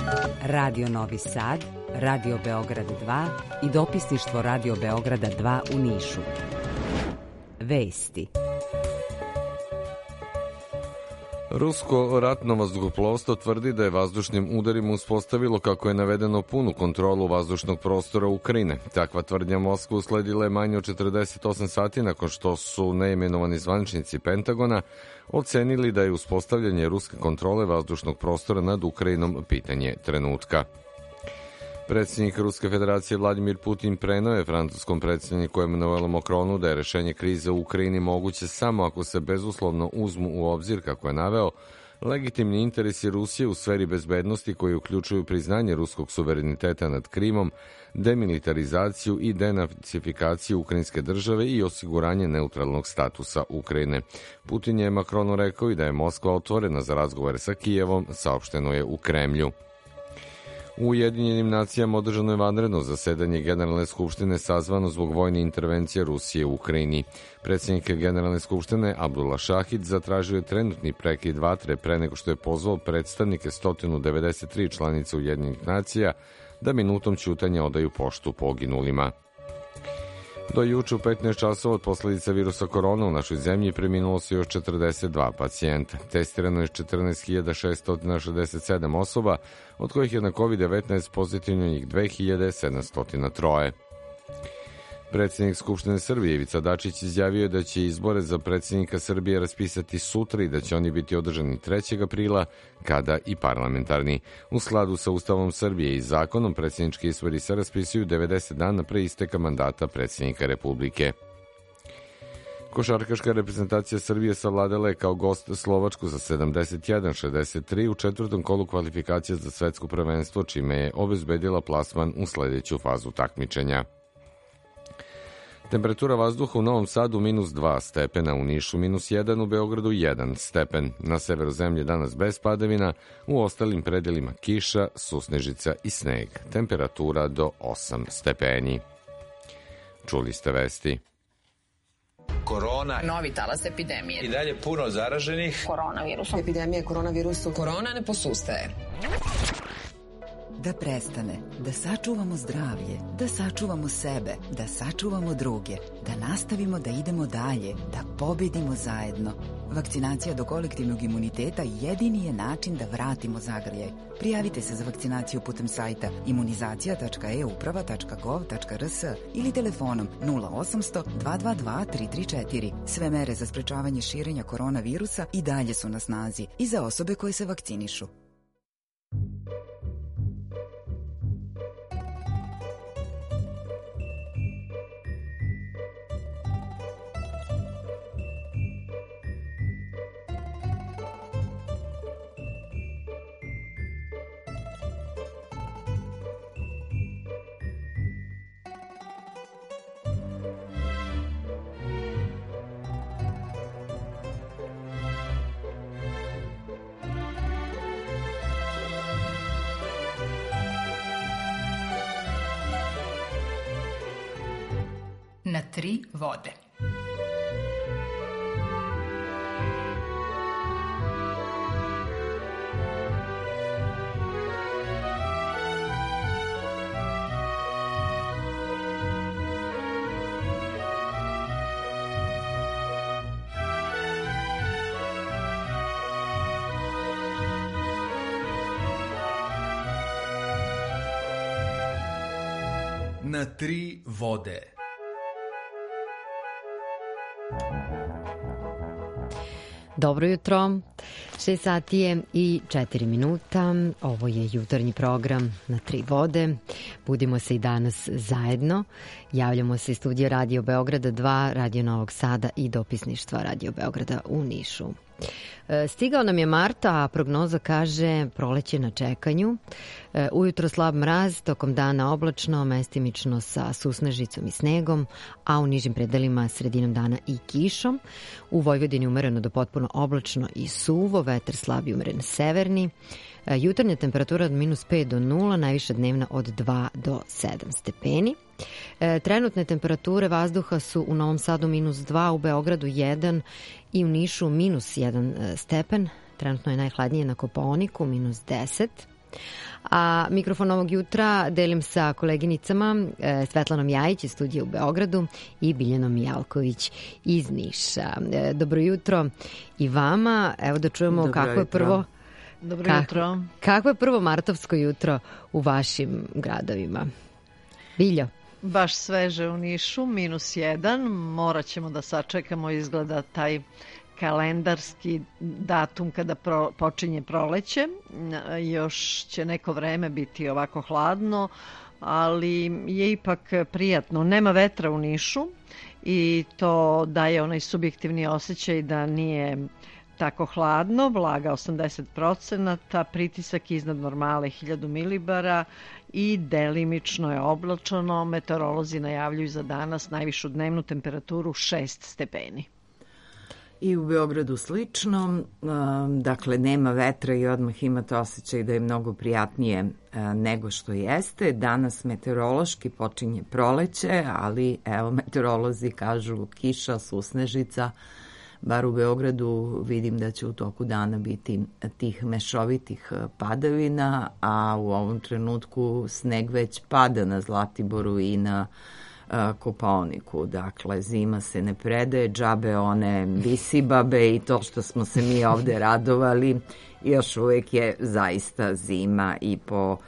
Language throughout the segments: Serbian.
Radio Novi Sad, Radio Beograd 2 i dopisništvo Radio Beograda 2 u Nišu. Vesti. Rusko ratno vazduhoplovstvo tvrdi da je vazdušnim udarima uspostavilo, kako je navedeno, punu kontrolu vazdušnog prostora Ukrajine. Takva tvrdnja Moskva usledila je manje od 48 sati nakon što su neimenovani zvaničnici Pentagona ocenili da je uspostavljanje ruske kontrole vazdušnog prostora nad Ukrajinom pitanje trenutka. Predsjednik Ruske federacije Vladimir Putin preneo je francuskom predsjedniku Emmanuelu Macronu da je rešenje krize u Ukrajini moguće samo ako se bezuslovno uzmu u obzir, kako je naveo, legitimni interesi Rusije u sferi bezbednosti koji uključuju priznanje ruskog suvereniteta nad Krimom, demilitarizaciju i denacifikaciju ukrajinske države i osiguranje neutralnog statusa Ukrajine. Putin je Macronu rekao i da je Moskva otvorena za razgovore sa Kijevom, saopšteno je u Kremlju. U Ujedinjenim nacijama održano je vanredno zasedanje Generalne skupštine sazvano zbog vojne intervencije Rusije u Ukrajini. Predsjednik Generalne skupštine Abdullah Šahid zatražio je trenutni prekid vatre pre nego što je pozvao predstavnike 193 članice Ujedinjenih nacija da minutom ćutanja odaju poštu poginulima. Do juče u 15 časova od posledica virusa korona u našoj zemlji preminulo se još 42 pacijenta. Testirano je 14.667 osoba, od kojih je na COVID-19 pozitivno njih 2703. Predsjednik Skupštine Srbije Ivica Dačić izjavio je da će izbore za predsjednika Srbije raspisati sutra i da će oni biti održani 3. aprila, kada i parlamentarni. U skladu sa Ustavom Srbije i zakonom, predsjednički izbori se raspisuju 90 dana pre isteka mandata predsjednika Republike. Košarkaška reprezentacija Srbije savladala je kao gost Slovačku za 71-63 u četvrtom kolu kvalifikacija za svetsko prvenstvo, čime je obezbedila plasman u sledeću fazu takmičenja. Temperatura vazduha u Novom Sadu -2 stepena, u Nišu -1, u Beogradu 1 stepen. Na severu zemlje danas bez padavina, u ostalim predelima kiša, susnežica i sneg. Temperatura do 8 stepeni. Čuli ste vesti. Korona. Novi talas epidemije. I dalje puno zaraženih. Koronavirusom. Epidemija koronavirusom. Korona ne posustaje. Da prestane, da sačuvamo zdravlje, da sačuvamo sebe, da sačuvamo druge, da nastavimo da idemo dalje, da pobedimo zajedno. Vakcinacija do kolektivnog imuniteta jedini je način da vratimo zagrljaj. Prijavite se za vakcinaciju putem sajta imunizacija.euprava.gov.rs ili telefonom 0800 222 334. Sve mere za sprečavanje širenja koronavirusa i dalje su na snazi i za osobe koje se vakcinišu. Na 3 vode. Na 3 vode. Dobro jutro, 6 sati je i 4 minuta. Ovo je jutarnji program Na 3 vode. Budimo se i danas zajedno. Javljamo se iz studija Radio Beograda 2, Radio Novog Sada i dopisništva Radio Beograda u Nišu. Stigao nam je mart, a prognoza kaže proleće na čekanju. Ujutro slab mraz, tokom dana oblačno, mestimično sa susnežicom i snegom, a u nižim predelima sredinom dana i kišom. U Vojvodini umereno do potpuno oblačno i suvo, vetar slab i umeren severni. Jutarnja temperatura od -5 do 0, najviša dnevna od 2 do 7 stepeni. Trenutne temperature vazduha su u Novom Sadu -2, u Beogradu 1 i u Nišu -1 stepen. Trenutno je najhladnije na Kopaoniku, -10. A mikrofon ovog jutra delim sa koleginicama Svetlanom Jajić iz studija u Beogradu i Biljanom Mijalković iz Niša. Dobro jutro i vama. Evo da čujemo kako je prvo martovsko jutro u vašim gradovima. Biljo. Baš sveže u Nišu, -1. Morat ćemo da sačekamo, izgleda, taj kalendarski datum kada počinje proleće. Još će neko vreme biti ovako hladno, ali je ipak prijatno. Nema vetra u Nišu i to daje onaj subjektivni osjećaj da nije tako hladno. Vlaga 80%, pritisak iznad normale 1000 milibara i delimično je oblačno. Meteorolozi najavljuju za danas najvišu dnevnu temperaturu 6 stepeni. I u Beogradu slično, dakle nema vetra i odmah imate osjećaj da je mnogo prijatnije nego što jeste. Danas meteorološki počinje proleće, ali evo meteorolozi kažu kiša, susnežica. Bar u Beogradu vidim da će u toku dana biti tih mešovitih padavina, a u ovom trenutku sneg već pada na Zlatiboru i na Kopaoniku. Dakle, zima se ne predaje, džabe one visibabe i to što smo se mi ovde radovali, još uvijek je zaista zima i po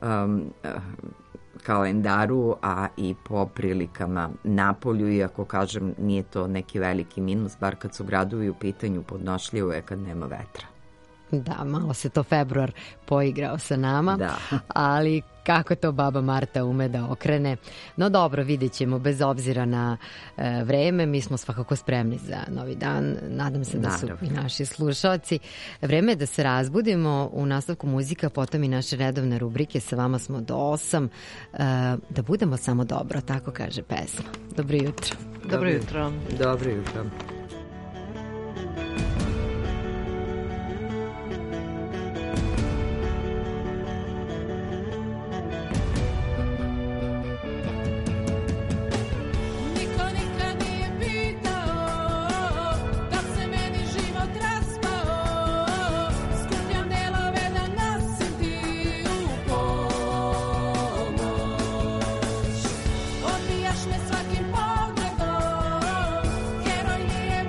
kalendaru, a i po prilikama napolju, iako kažem nije to neki veliki minus, bar kad su gradovi u pitanju, podnošljivo je kad nema vetra. Da, malo se to februar poigrao sa nama, da. Ali kako to baba Marta ume da okrene. No dobro, vidjet ćemo bez obzira na vreme. Mi smo svakako spremni za novi dan. Nadam se da su i naši slušalci. Vreme je da se razbudimo. U nastavku muzika, potom i naše redovne rubrike. Sa vama smo do 8. Da budemo samo dobro, tako kaže pesma. Dobro jutro. Dobro jutro. Dobro jutro. Odbijaš me svakim pogledom, heroj nije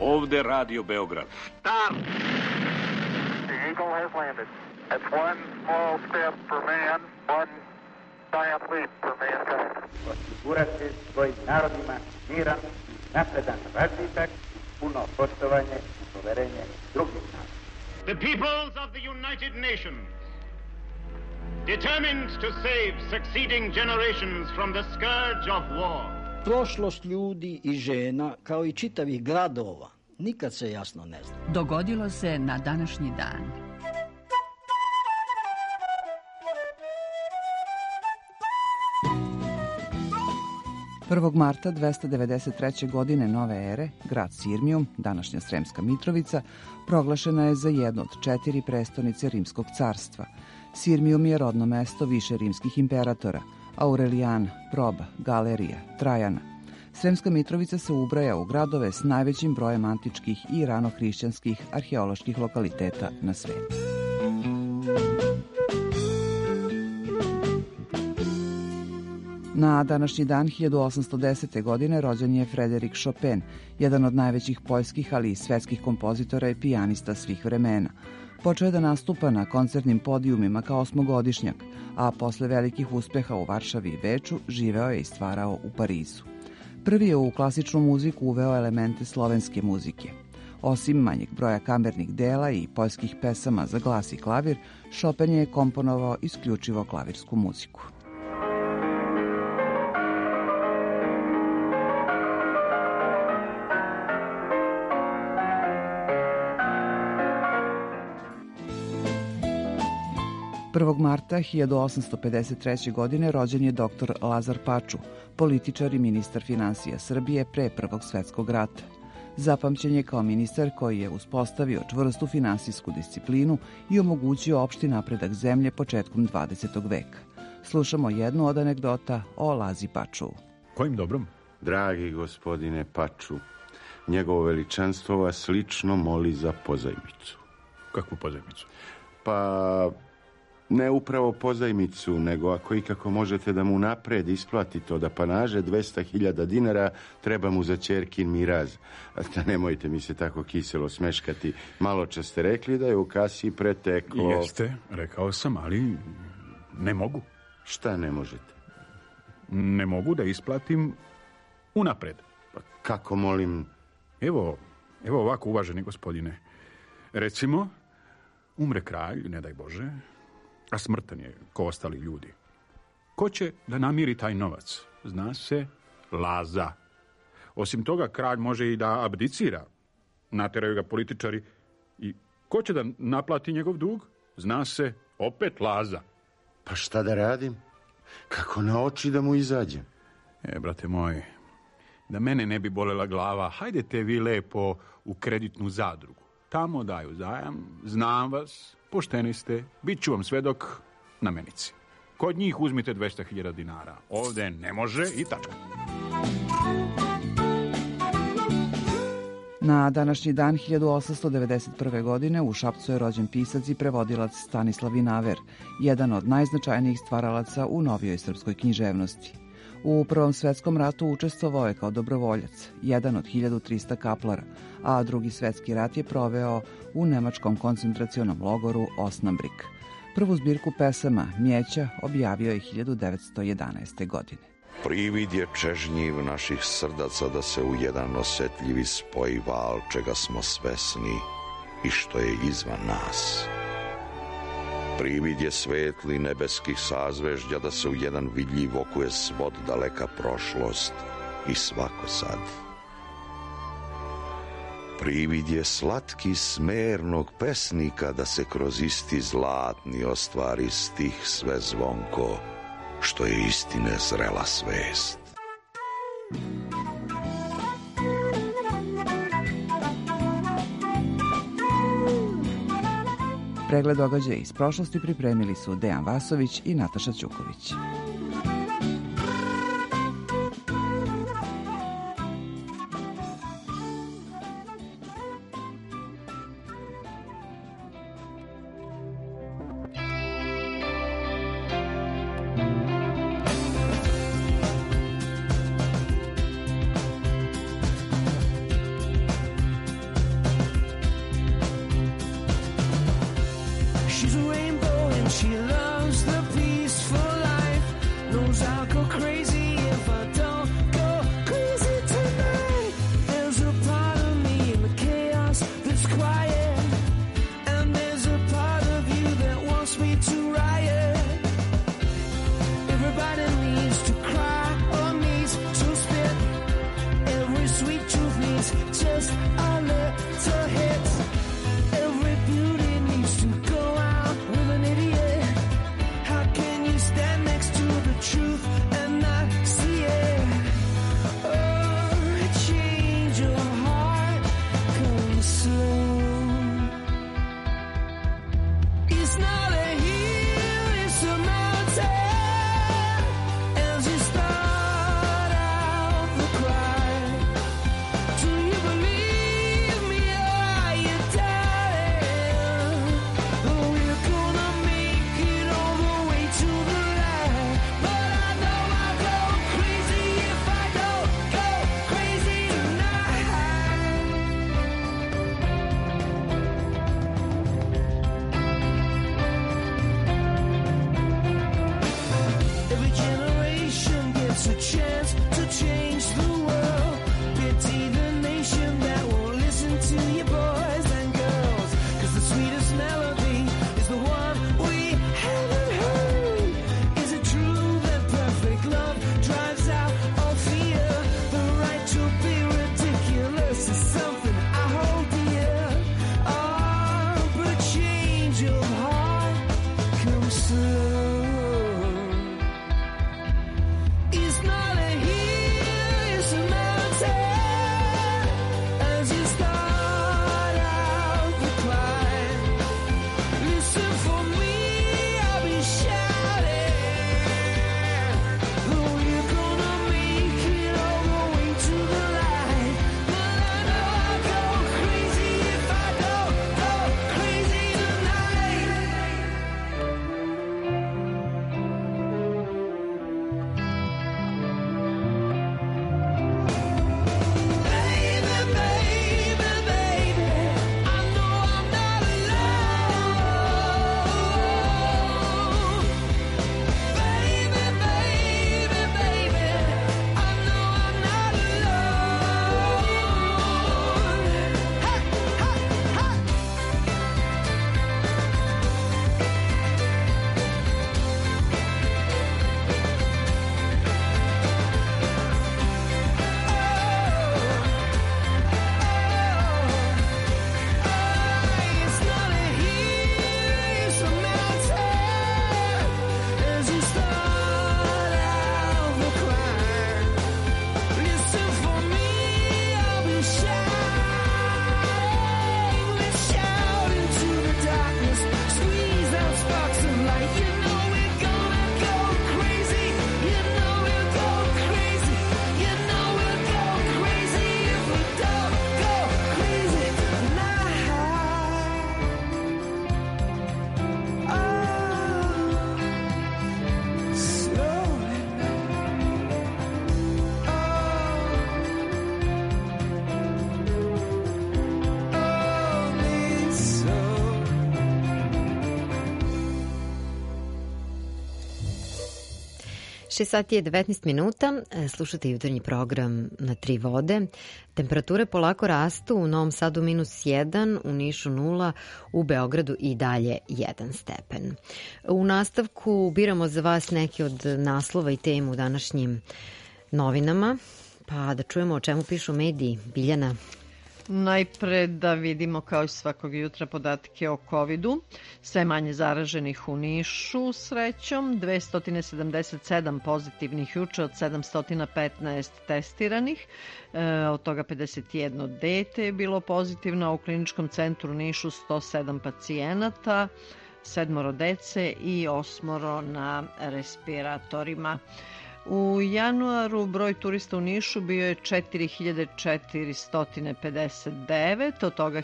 Ovde Radio Beograd. Stop! The Eagle has landed. That's one small step for man, one giant leap for mankind. Osigurati svojim narodima miran, napredan razvitak, puno poštovanje i poverenje drugih naroda. The peoples of the United Nations, determined to save succeeding generations from the scourge of war. Prošlost ljudi i žena, kao i čitavih gradova, nikad se jasno ne zna. Dogodilo se na današnji dan. Prvog marta 293. godine nove ere, grad Sirmijum, današnja Sremska Mitrovica, proglašena je za jednu od 4 prestonice Rimskog carstva. Sirmijum je rodno mesto više rimskih imperatora, Aurelijana, Proba, Galerija, Trajana. Sremska Mitrovica se ubraja u gradove s najvećim brojem antičkih i ranohrišćanskih arheoloških lokaliteta na svetu. Na današnji dan 1810. godine rođen je Frederik Chopin, jedan od najvećih poljskih, ali i svetskih kompozitora i pijanista svih vremena. Počeo je da nastupa na koncertnim podijumima kao 8-godišnjak, a posle velikih uspeha u Varšavi i Beču živeo je i stvarao u Parizu. Prvi je u klasičnu muziku uveo elemente slovenske muzike. Osim manjeg broja kamernih dela i poljskih pesama za glas i klavir, Chopin je komponovao isključivo klavirsku muziku. Prvog marta 1853. godine rođen je dr. Lazar Paču, političar i ministar finansija Srbije pre Prvog svetskog rata. Zapamćen je kao ministar koji je uspostavio čvrstu finansijsku disciplinu i omogućio opšti napredak zemlje početkom 20. veka. Slušamo jednu od anegdota o Lazi Paču. Kojim dobrom? Dragi gospodine Paču, njegovo veličanstvo vas lično moli za pozajmicu. Kakvu pozajmicu? Pa ne upravo pozajmicu, nego ako ikako možete da mu napred isplatite od apanaže 200.000 dinara, treba mu za ćerkin miraz. Da nemojte mi se tako kiselo smeškati. Malo čas ste rekli da je u kasi preteklo... Jeste, rekao sam, ali ne mogu. Šta ne možete? Ne mogu da isplatim unapred. Pa kako, molim? Evo ovako, uvaženi gospodine. Recimo, umre kralj, ne daj Bože, a smrtan je ko ostali ljudi. Ko će da namiri taj novac? Zna se Laza. Osim toga, kralj može i da abdicira. Nateraju ga političari. I ko će da naplati njegov dug? Zna se opet Laza. Pa šta da radim? Kako na oči da mu izađem? Brate moj, da mene ne bi bolela glava, hajdete vi lepo u kreditnu zadrugu. Tamo daju zajam, znam vas, pošteni ste, bit ću vam svedok na menici. Kod njih uzmite 200.000 dinara. Ovde ne može i tačka. Na današnji dan 1891. godine u Šapcu je rođen pisac i prevodilac Stanislav Vinaver, jedan od najznačajnijih stvaralaca u novijoj srpskoj književnosti. U Prvom svetskom ratu učestvovao je kao dobrovoljac, jedan od 1300 kaplara, a Drugi svetski rat je proveo u nemačkom koncentracionom logoru Osnabrück. Prvu zbirku pesama Mjeća objavio je 1911. godine. Privid je čežnjiv naših srdaca da se u jedan osetljivi spoji val čega smo svesni i što je izvan nas. Privid je svetli nebeskih sazvežđa da se u jedan vidljiv okuje svod daleka prošlost i svako sad. Privid je slatki smernog pesnika da se kroz isti zlatni ostvari stih sve zvonko, što je istine zrela svest. Pregled događaja iz prošlosti pripremili su Dejan Vasović i Nataša Ćuković. 6 sati je 19 minuta, slušate jutarnji program Na tri vode. Temperature polako rastu, u Novom Sadu -1, u Nišu 0, u Beogradu i dalje 1 stepen. U nastavku biramo za vas neke od naslova i temu u današnjim novinama, pa da čujemo o čemu pišu mediji. Biljana. Najpre da vidimo kao i svakog jutra podatke o COVID-u. Sve manje zaraženih u Nišu srećom, 277 pozitivnih juče od 715 testiranih, od toga 51 dete je bilo pozitivno, a u kliničkom centru u Nišu 107 pacijenata, 7 dece i 8 na respiratorima. U januaru broj turista u Nišu bio je 4459, od toga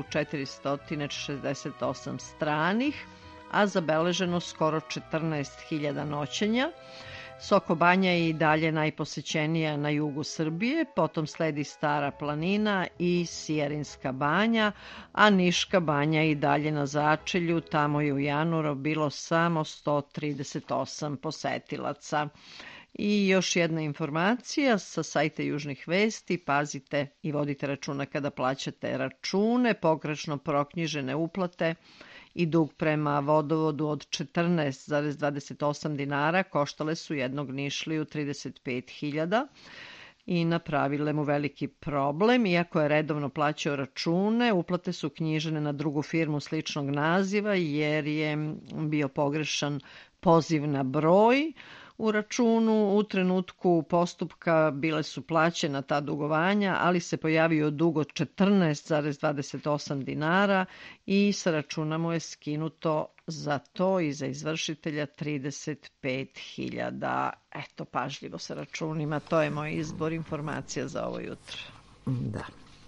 1468 stranih, a zabeleženo skoro 14.000 noćenja. Soko Banja je i dalje najposećenija na jugu Srbije, potom sledi Stara planina i Sijerinska banja, a Niška banja je i dalje na začelju, tamo je u januaru bilo samo 138 posetilaca. I još jedna informacija sa sajta Južnih vesti, pazite i vodite računa kada plaćate račune, pogrešno proknjižene uplate i dug prema vodovodu od 14,28 dinara koštale su jednog Nišliju 35.000 i napravile mu veliki problem. Iako je redovno plaćao račune, uplate su knjižene na drugu firmu sličnog naziva jer je bio pogrešan poziv na broj. U računu u trenutku postupka bile su plaćena ta dugovanja, ali se pojavio dug od 14,28 dinara i sa računa mu je skinuto za to i za izvršitelja 35.000. Eto, pažljivo sa računima, to je moj izbor informacija za ovo jutro. Da.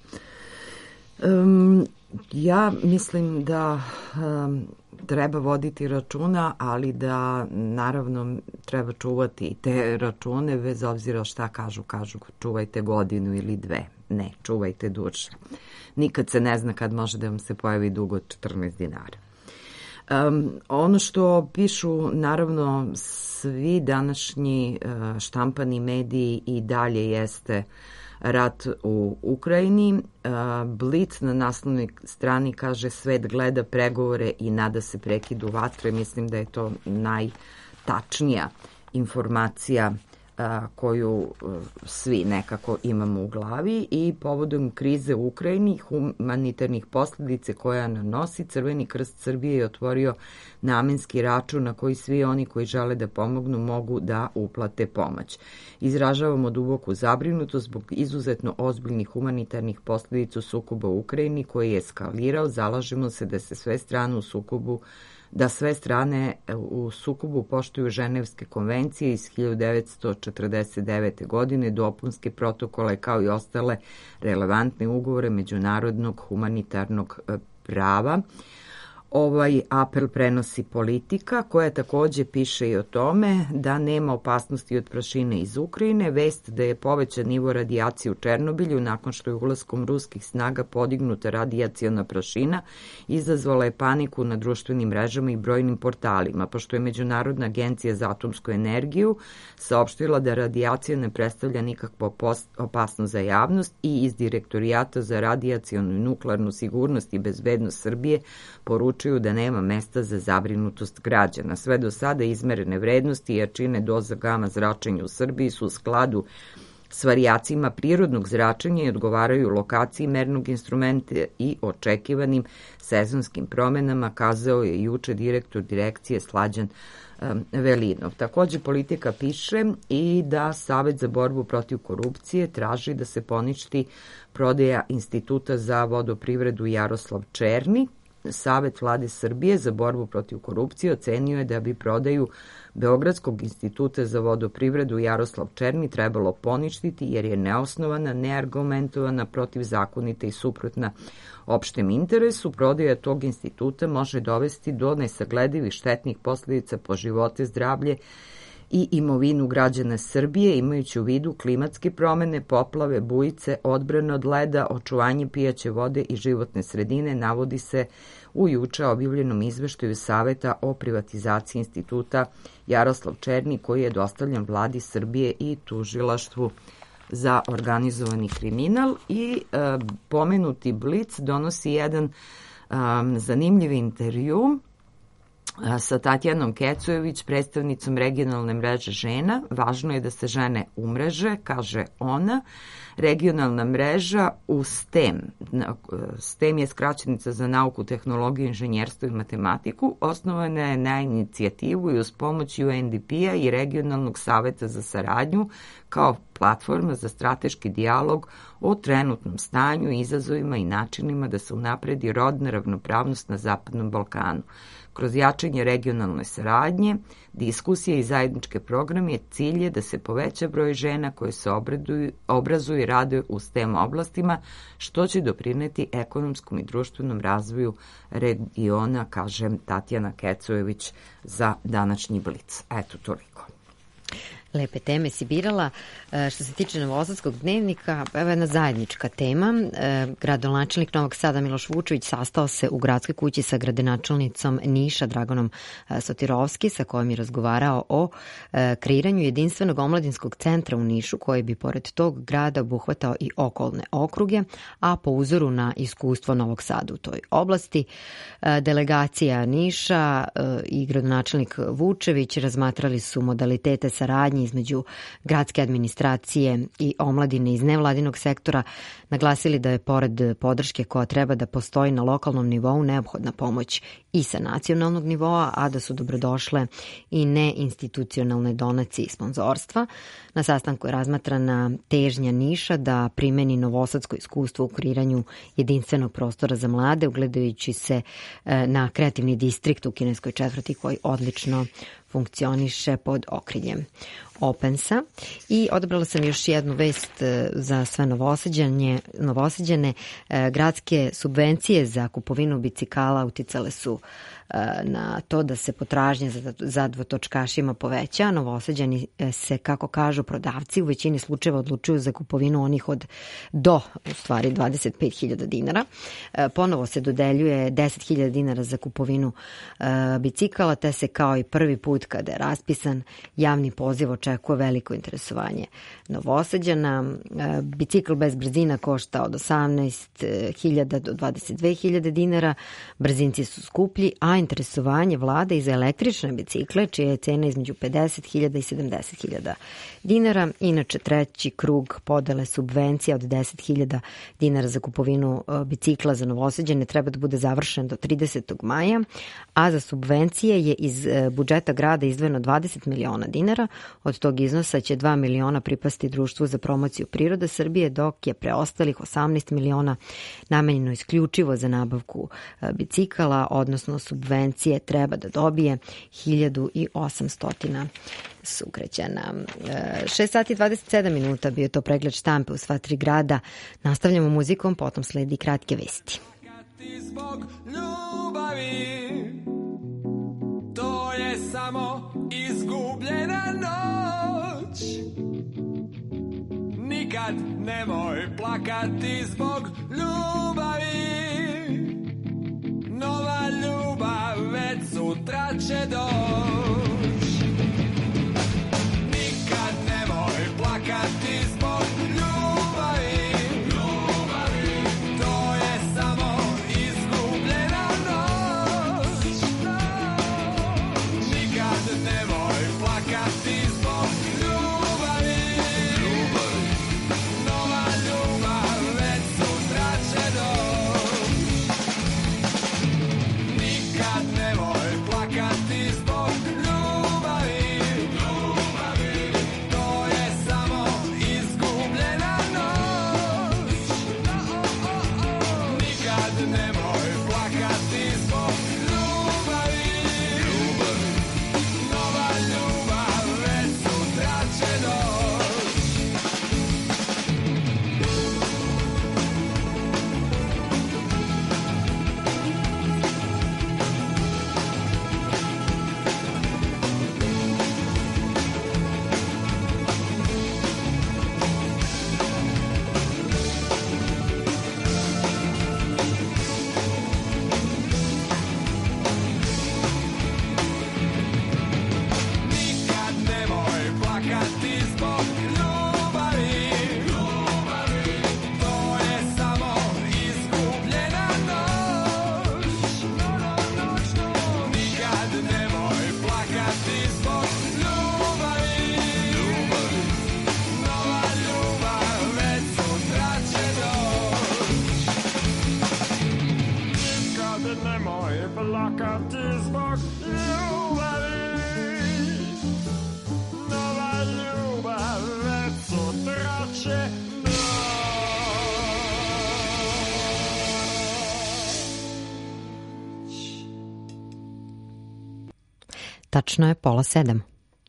Ja mislim da treba voditi računa, ali da naravno treba čuvati te račune bez obzira šta kažu čuvajte godinu ili dve. Ne, čuvajte duže. Nikad se ne zna kad može da vam se pojavi dug od 14 dinara. Ono što pišu naravno svi današnji štampani mediji i dalje jeste rat u Ukrajini. Blic na naslovnoj strani kaže svet gleda pregovore i nada se prekidu vatre. Mislim da je to najtačnija informacija koju svi nekako imamo u glavi i povodom krize u Ukrajini, humanitarnih posljedice koja nanosi, Crveni krst Srbije je otvorio namenski račun na koji svi oni koji žele da pomognu mogu da uplate pomoć. Izražavamo duboku zabrinutost zbog izuzetno ozbiljnih humanitarnih posljedica sukoba u Ukrajini koji je eskalirao. Zalažemo se da se sve strane u sukobu poštuju Ženevske konvencije iz 1949. godine, dopunske protokole kao i ostale relevantne ugovore međunarodnog humanitarnog prava. Ovaj apel prenosi Politika, koja takođe piše i o tome da nema opasnosti od prašine iz Ukrajine, vest da je povećan nivo radijacije u Černobilju nakon što je ulaskom ruskih snaga podignuta radijaciona prašina, izazvala je paniku na društvenim mrežama i brojnim portalima, pošto je Međunarodna agencija za atomsku energiju saopštila da radijacija ne predstavlja nikakvu opasnost za javnost i iz Direktorijata za radijacionu i nuklearnu sigurnost i bezbednost Srbije poručuju da nema mesta za zabrinutost građana. Sve do sada izmerene vrednosti i jačine doza gama zračenja u Srbiji su u skladu s varijacima prirodnog zračenja i odgovaraju lokaciji mernog instrumenta i očekivanim sezonskim promenama, kazao je juče direktor direkcije Slađan Velinov. Takođe Politika piše i da Savet za borbu protiv korupcije traži da se poništi prodaja Instituta za vodoprivredu Jaroslav Černi. Savet Vlade Srbije za borbu protiv korupcije ocenio je da bi prodaju Beogradskog instituta za vodoprivredu Jaroslav Černi trebalo poništiti jer je neosnovana, neargumentovana, protivzakonita i suprotna opštem interesu. Prodaja tog instituta može dovesti do nesagledivih štetnih posljedica po živote, zdravlje i imovinu građana Srbije, imajući u vidu klimatske promene, poplave, bujice, odbrane od leda, očuvanje pijaće vode i životne sredine, navodi se u juče objavljenom izveštaju Saveta o privatizaciji instituta Jaroslav Černi, koji je dostavljen vladi Srbije i tužilaštvu za organizovani kriminal. I pomenuti Blic donosi jedan zanimljiv intervju sa Tatjanom Kecojević, predstavnicom regionalne mreže žena. Važno je da se žene umreže, kaže ona. Regionalna mreža u STEM. STEM je skraćenica za nauku, tehnologiju, inženjerstvo i matematiku. Osnovana je na inicijativu i uz pomoć UNDP-a i Regionalnog saveta za saradnju kao platforma za strateški dijalog o trenutnom stanju, izazovima i načinima da se unapredi rodna ravnopravnost na Zapadnom Balkanu. Kroz jačanje regionalne saradnje, diskusije i zajedničke programe cilj je da se poveća broj žena koje se obrazuju i rade u STEM oblastima, što će doprineti ekonomskom i društvenom razvoju regiona, kaže Tatjana Kecojević za današnji Blic. Eto, toliko. Lepe teme si birala. Što se tiče Novosadskog dnevnika, evo jedna zajednička tema. Gradonačelnik Novog Sada Miloš Vučević sastao se u gradskoj kući sa gradonačelnicom Niša Draganom Sotirovski, sa kojom je razgovarao o kreiranju jedinstvenog omladinskog centra u Nišu, koji bi pored tog grada obuhvatao i okolne okruge, a po uzoru na iskustvo Novog Sada u toj oblasti. Delegacija Niša i gradonačelnik Vučević razmatrali su modalitete saradnje između gradske administracije i omladine iz nevladinog sektora, naglasili da je pored podrške koja treba da postoji na lokalnom nivou neophodna pomoć i sa nacionalnog nivoa, a da su dobrodošle i neinstitucionalne donacije i sponzorstva. Na sastanku je razmatrana težnja Niša da primeni novosadsko iskustvo u kreiranju jedinstvenog prostora za mlade, ugledajući se na kreativni distrikt u kineskoj četvrti koji odlično funkcioniše pod okriljem Opensa. I odabrala sam još jednu vest za sve Novosađane. Gradske subvencije za kupovinu bicikala uticale su na to da se potražnja za dvotočkašima poveća. Novosađani se, kako kažu prodavci, u većini slučajeva odlučuju za kupovinu onih do 25.000 dinara. Ponovo se dodeljuje 10.000 dinara za kupovinu bicikala, te se kao i prvi put kada je raspisan javni poziv očekuje veliko interesovanje Novosađana. Bicikl bez brzina košta od 18.000 do 22.000 dinara. Brzinci su skuplji, a interesovanje vlade i za električne bicikle, čija je cena između 50.000 i 70.000 dinara. Inače, treći krug podele subvencija od 10.000 dinara za kupovinu bicikla za Novosađane treba da bude završen do 30. maja, a za subvencije je iz budžeta grada izdvojeno 20 miliona dinara. Od tog iznosa će 2 miliona pripasti Društvu za promociju prirode Srbije, dok je preostalih 18 miliona namenjeno isključivo za nabavku bicikala, odnosno subvencije treba da dobije 1.800 sugrađana. 6 sati 27 minuta bio to pregled štampe u sva tri grada. Nastavljamo muzikom, potom sledi kratke vesti. Zbog ljubavi, to je samo izgubljena noć. Nikad nemoj plakati zbog ljubavi, nova ljubav već sutra će doć. Nikad nemoj plakati zbog ljubavi, to je samo izgubljena noć. Nikad nemoj plakati zbog ljubavi, nova ljubav već sutra će doć. Nikad nemoj plakati zbog ljubavi. Tačno je 6:30.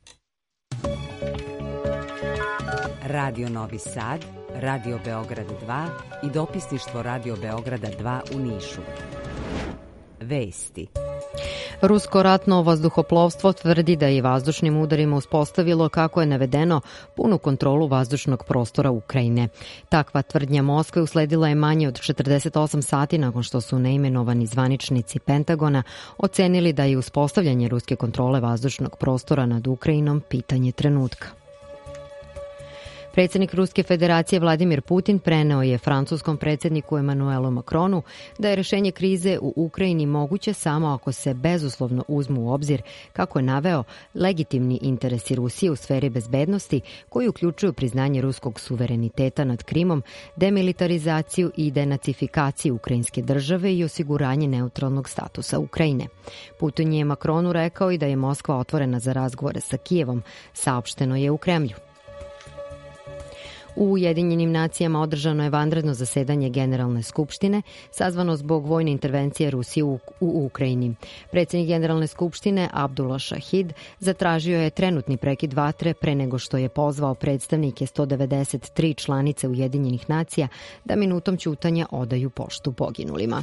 Radio Novi Sad, Radio Beograd 2 i dopisništvo Radio Beograda 2 u Nišu. Vesti. Rusko ratno vazduhoplovstvo tvrdi da je vazdušnim udarima uspostavilo, kako je navedeno, punu kontrolu vazdušnog prostora Ukrajine. Takva tvrdnja Moskve usledila je manje od 48 sati nakon što su neimenovani zvaničnici Pentagona ocenili da je uspostavljanje ruske kontrole vazdušnog prostora nad Ukrajinom pitanje trenutka. Predsjednik Ruske federacije Vladimir Putin preneo je francuskom predsjedniku Emanuelu Macronu da je rešenje krize u Ukrajini moguće samo ako se bezuslovno uzmu u obzir, kako je naveo, legitimni interesi Rusije u sferi bezbednosti koji uključuju priznanje ruskog suvereniteta nad Krimom, demilitarizaciju i denacifikaciju ukrajinske države i osiguranje neutralnog statusa Ukrajine. Putin je Macronu rekao i da je Moskva otvorena za razgovore sa Kijevom, saopšteno je u Kremlju. U Ujedinjenim nacijama održano je vanredno zasedanje Generalne skupštine, sazvano zbog vojne intervencije Rusije u Ukrajini. Predsjednik Generalne skupštine Abdullah Shahid zatražio je trenutni prekid vatre pre nego što je pozvao predstavnike 193 članice Ujedinjenih nacija da minutom ćutanja odaju poštu poginulima.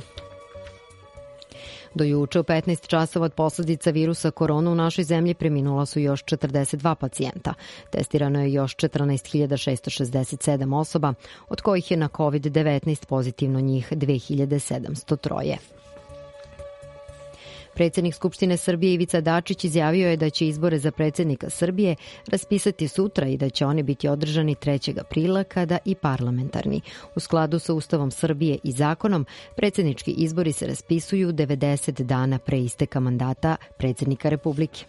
Do juče u 15 časova od posljedica virusa korona u našoj zemlji preminula su još 42 pacijenta. Testirano je još 14.667 osoba, od kojih je na COVID-19 pozitivno njih 2703. Predsjednik Skupštine Srbije Ivica Dačić izjavio je da će izbore za predsjednika Srbije raspisati sutra i da će oni biti održani 3. aprila kada i parlamentarni. U skladu sa Ustavom Srbije i zakonom, predsjednički izbori se raspisuju 90 dana pre isteka mandata predsjednika Republike.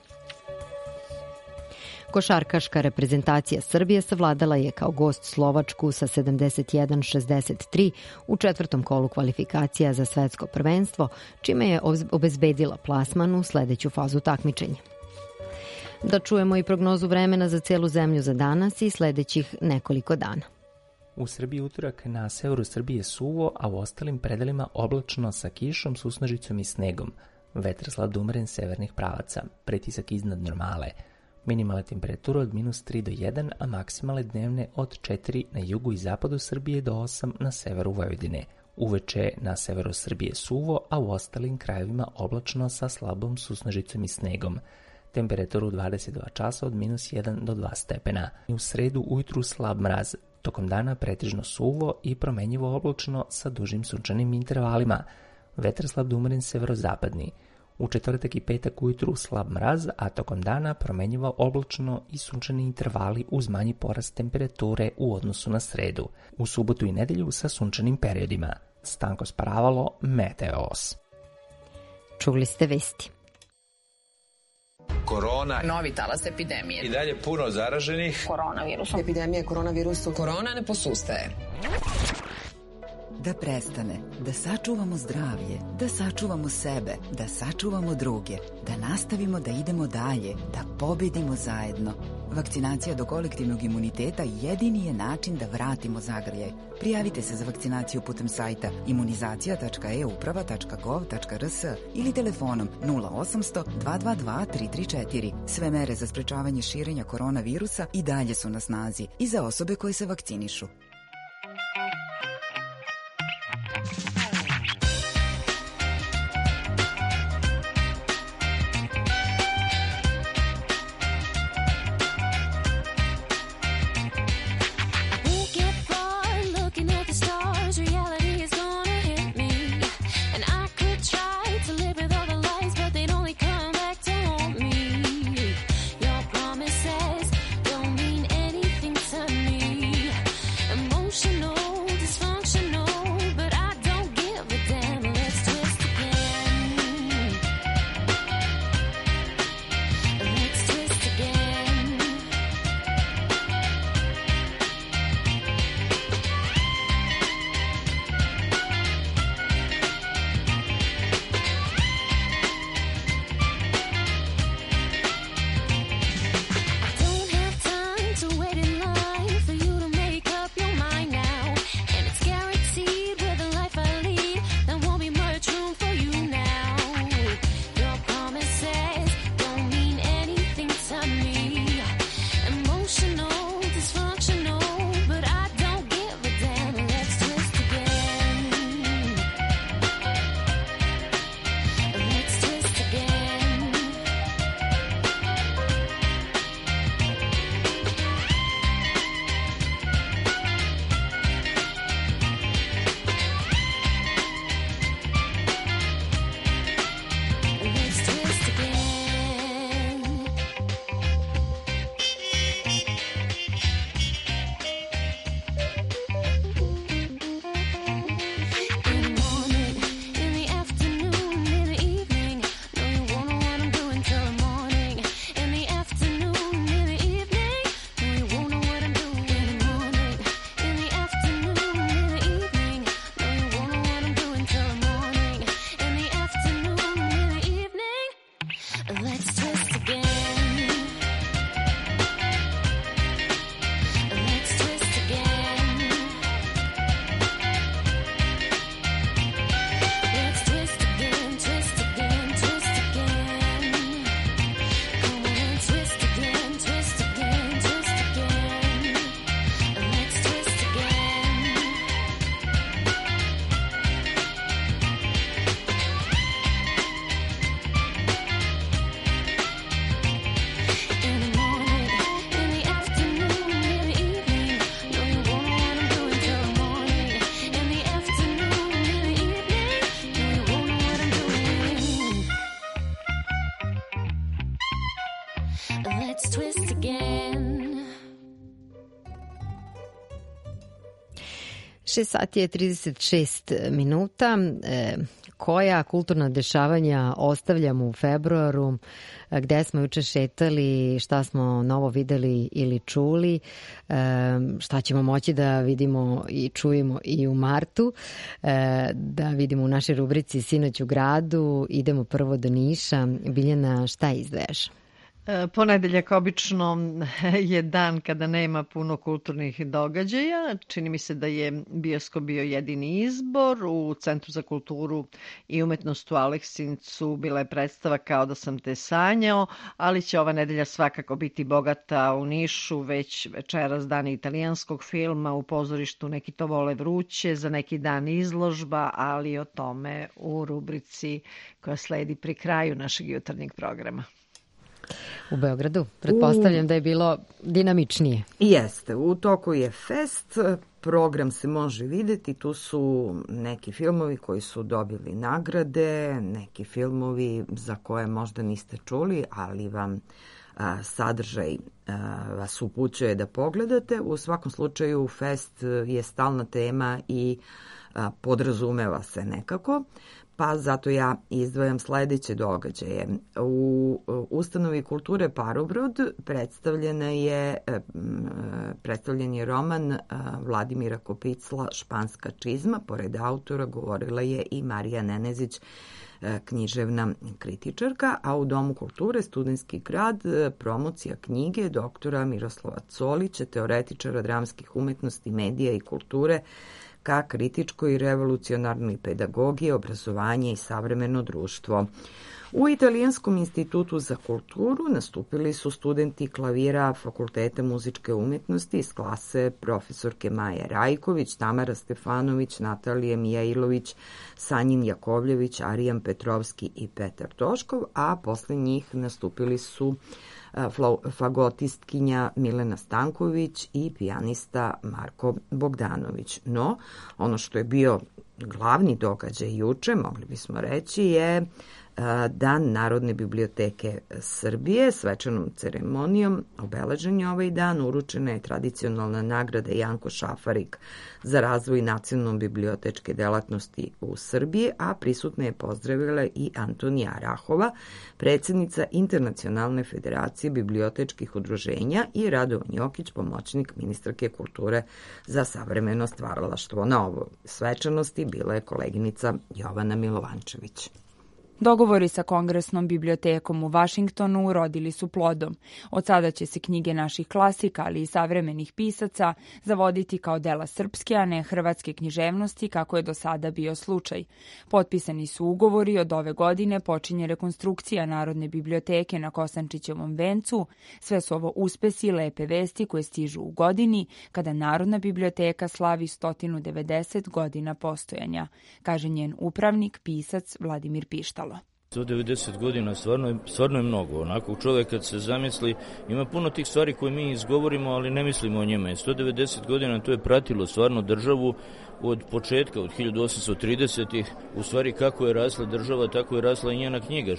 Košarkaška reprezentacija Srbije savladala je kao gost Slovačku sa 71-63 u četvrtom kolu kvalifikacija za svetsko prvenstvo, čime je obezbedila plasman u sledeću fazu takmičenja. Da čujemo i prognozu vremena za celu zemlju za danas i sledećih nekoliko dana. U Srbiji utorak, na severu Srbije suvo, a u ostalim predelima oblačno sa kišom, susnežicom i snegom. Vetar slab do umeren severnih pravaca, pritisak iznad normale. Minimalne temperature od -3 do 1, a maksimalne dnevne od 4 na jugu i zapadu Srbije do 8 na severu Vojvodine. Uveče na severu Srbije suvo, a u ostalim krajevima oblačno sa slabom susnežicom i snegom. Temperaturu 22 časa od -1 do 2 stepena. U sredu ujutru slab mraz, tokom dana pretežno suvo i promenjivo oblačno sa dužim sunčanim intervalima. Vetar slab do umeren severozapadni. U četvrtak i petak ujutru slab mraz, a tokom dana promenjivo oblačno i sunčani intervali uz manji porast temperature u odnosu na sredu. U subotu i nedelju sa sunčanim periodima. Stanko Sparavalo, Meteos. Čuli ste vesti. Korona. Novi talas epidemije. I dalje puno zaraženih. Koronavirusom. Epidemija koronavirusom. Korona ne posustaje. Da prestane, da sačuvamo zdravlje, da sačuvamo sebe, da sačuvamo druge, da nastavimo da idemo dalje, da pobedimo zajedno. Vakcinacija do kolektivnog imuniteta jedini je način da vratimo zagrljaj. Prijavite se za vakcinaciju putem sajta imunizacija.euprava.gov.rs ili telefonom 0800 222 334. Sve mere za sprečavanje širenja koronavirusa i dalje su na snazi i za osobe koje se vakcinišu. Your promises don't mean anything to me. And 6 sati je 36 minuta. Koja kulturna dešavanja ostavljamo u februaru? Gde smo juče šetali? Šta smo novo videli ili čuli? Šta ćemo moći da vidimo i čujemo i u martu? Da vidimo u našoj rubrici Sinoć u gradu. Idemo prvo do Niša. Biljana, šta izdvajaš? Ponedeljak obično je dan kada nema puno kulturnih događaja. Čini mi se da je bioskop bio jedini izbor. U Centru za kulturu i umetnost u Aleksincu bila je predstava Kao da sam te sanjao, ali će ova nedelja svakako biti bogata u Nišu, već večeras dan italijanskog filma, u pozorištu Neki to vole vruće, za neki dan izložba, ali o tome u rubrici koja sledi pri kraju našeg jutarnjeg programa. U Beogradu, pretpostavljam da je bilo dinamičnije. Jeste, u toku je fest, program se može videti, tu su neki filmovi koji su dobili nagrade, neki filmovi za koje možda niste čuli, ali vam sadržaj vas upućuje da pogledate. U svakom slučaju fest je stalna tema i podrazumeva se nekako. Pa zato ja izdvajam sledeće događaje. U Ustanovi kulture Parobrod predstavljen je roman Vladimira Kopicla Španska čizma. Pored autora govorila je i Marija Nenezić, književna kritičarka, a u Domu kulture Studentski grad promocija knjige doktora Miroslava Colića, teoretičara dramskih umetnosti, medija i kulture, ka kritičkoj i revolucionarnoj pedagogiji, obrazovanje i savremeno društvo. U Italijanskom institutu za kulturu nastupili su studenti klavira Fakulteta muzičke umetnosti iz klase profesorke Maje Rajković, Tamara Stefanović, Natalija Mijailović, Sanjin Jakovljević, Arijan Petrovski i Petar Toškov, a posle njih nastupili su fagotistkinja Milena Stanković i pijanista Marko Bogdanović. No, ono što je bio glavni događaj juče, mogli bismo reći, je Dan Narodne biblioteke Srbije. Svečanom ceremonijom obeležen je ovaj dan, uručena je tradicionalna nagrada Janko Šafarik za razvoj nacionalne bibliotečke delatnosti u Srbiji, a prisutna je pozdravila i Antonija Arahova, predsjednica Internacionalne federacije bibliotečkih udruženja, i Radovan Jokić, pomoćnik ministarke kulture za savremeno stvaralaštvo. Na ovoj svečanosti bila je koleginica Jovana Milovančević. Dogovori sa Kongresnom bibliotekom u Vašingtonu urodili su plodom. Od sada će se knjige naših klasika, ali i savremenih pisaca, zavoditi kao dela srpske, a ne hrvatske književnosti, kako je do sada bio slučaj. Potpisani su ugovori, od ove godine počinje rekonstrukcija Narodne biblioteke na Kosančićevom vencu. Sve su ovo uspesi i lepe vesti koje stižu u godini kada Narodna biblioteka slavi 190 godina postojanja, kaže njen upravnik, pisac Vladimir Pištalo. 190 godina stvarno je mnogo. Onako čovjek kad se zamisli, ima puno tih stvari koje mi izgovorimo, ali ne mislimo o njima. 190 godina to je pratilo stvarno državu od početka, od 1830-ih. U stvari kako je rasla država, tako je rasla i njena knjiga.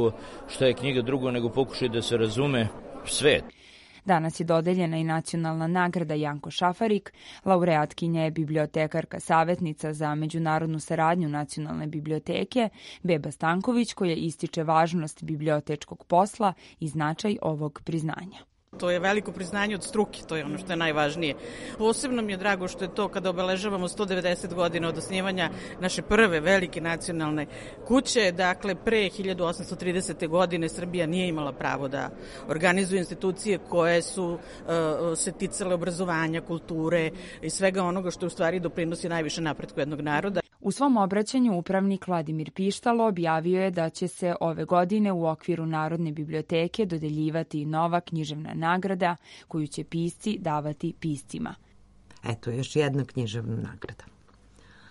Šta je knjiga drugo nego pokušaj da se razume svet. Danas je dodeljena i nacionalna nagrada Janko Šafarik. Laureatkinja je bibliotekarka savjetnica za međunarodnu saradnju Nacionalne biblioteke Beba Stanković, koja ističe važnost bibliotečkog posla i značaj ovog priznanja. To je veliko priznanje od struke, to je ono što je najvažnije. Posebno mi je drago što je to kada obeležavamo 190 godina od osnivanja naše prve velike nacionalne kuće. Dakle, pre 1830. godine Srbija nije imala pravo da organizuje institucije koje su se ticale obrazovanja, kulture i svega onoga što u stvari doprinosi najviše napretku jednog naroda. U svom obraćanju upravnik Vladimir Pištalo objavio je da će se ove godine u okviru Narodne biblioteke dodeljivati nova književna nagrada koju će pisci davati piscima. Eto, još jedna književna nagrada.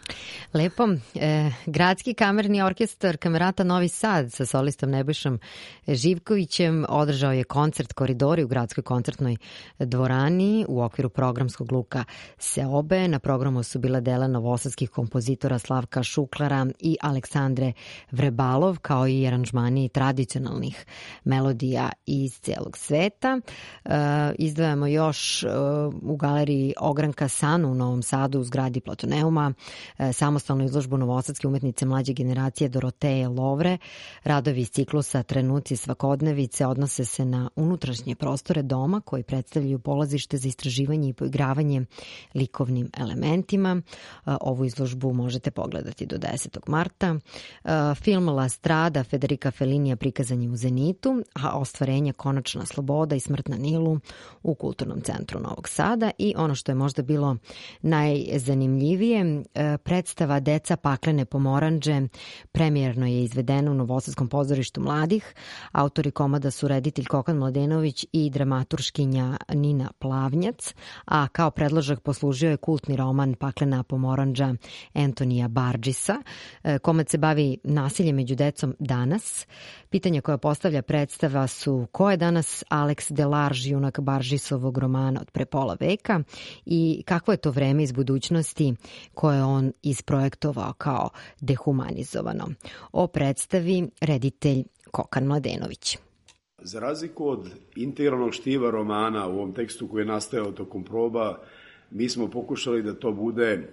Lepo. Gradski kamerni orkestar Kamerata Novi Sad sa solistom Nebojšom Živkovićem održao je koncert Koridori u Gradskoj koncertnoj dvorani u okviru programskog luka Seobe. Na programu su bila dela novosadskih kompozitora Slavka Šuklara i Aleksandre Vrebalov, kao i aranžmani tradicionalnih melodija iz celog sveta. Izdvajamo još u galeriji Ogranka Sanu u Novom Sadu u zgradi Platoneuma samostalnu izložbu novosadske umetnice mlađe generacije Doroteje Lovre. Radovi iz ciklusa Trenuci svakodnevice odnose se na unutrašnje prostore doma koji predstavljaju polazište za istraživanje i poigravanje likovnim elementima. Ovu izložbu možete pogledati do 10. marta. Film La Strada Federica Fellinija prikazan je u Zenitu, a ostvarenje Konačna sloboda i Smrt na Nilu u Kulturnom centru Novog Sada. I ono što je možda bilo najzanimljivije, predstava Deca paklene pomoranđe premijerno je izvedena u Novosadskom pozorištu mladih. Autori komada su reditelj Kokan Mladenović i dramaturškinja Nina Plavnjac, a kao predložak poslužio je kultni roman Paklena pomoranđa Antonija Barđisa. Komad se bavi nasiljem među decom danas. Pitanja koja postavlja predstava su ko je danas Alex Delarge, junak Barđisovog romana od pre pola veka, i kakvo je to vreme iz budućnosti koje on isprojektovao kao dehumanizovano. O predstavi reditelj Kokan Mladenović. Za razliku od integralnog štiva romana u ovom tekstu koji je nastajao tokom proba, mi smo pokušali da to bude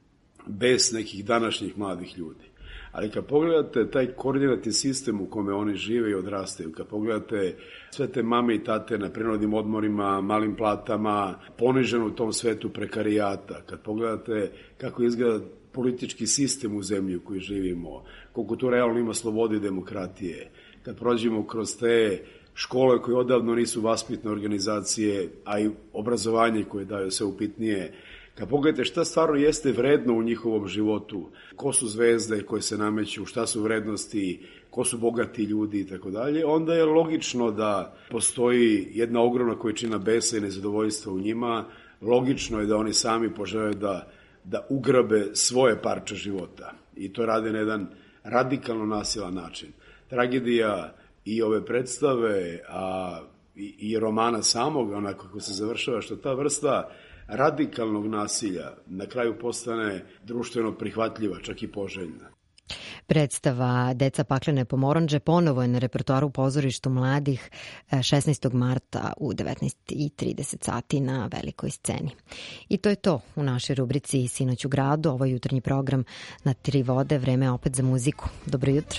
bez nekih današnjih mladih ljudi. Ali kad pogledate taj koordinatni sistem u kome oni žive i odrastaju, kad pogledate sve te mame i tate na prinudnim odmorima, malim platama, poniženo u tom svetu prekarijata, kad pogledate kako izgleda politički sistem u zemlji u kojoj živimo, koliko tu realno ima slobode i demokratije, kad prođemo kroz te škole koje odavno nisu vaspitne organizacije, a i obrazovanje koje daju sve upitnije, kad pogledate šta stvarno jeste vredno u njihovom životu, ko su zvezde koje se nameću, šta su vrednosti, ko su bogati ljudi i tako dalje, onda je logično da postoji jedna ogromna količina besa i nezadovoljstva u njima. Logično je da oni sami požele da ugrabe svoje parče života. I to rade na jedan radikalno nasilan način. Tragedija i ove predstave, a i romana samog, onako kako se završava, što ta vrsta radikalnog nasilja na kraju postane društveno prihvatljiva, čak i poželjna. Predstava Deca paklene pomoranđe ponovo je na repertoaru pozorištu mladih 16. marta u 19:30 sati na velikoj sceni. I to je to u našoj rubrici Sinoć u gradu. Ovo je jutarnji program na Tri vode, vreme opet za muziku. Dobro jutro.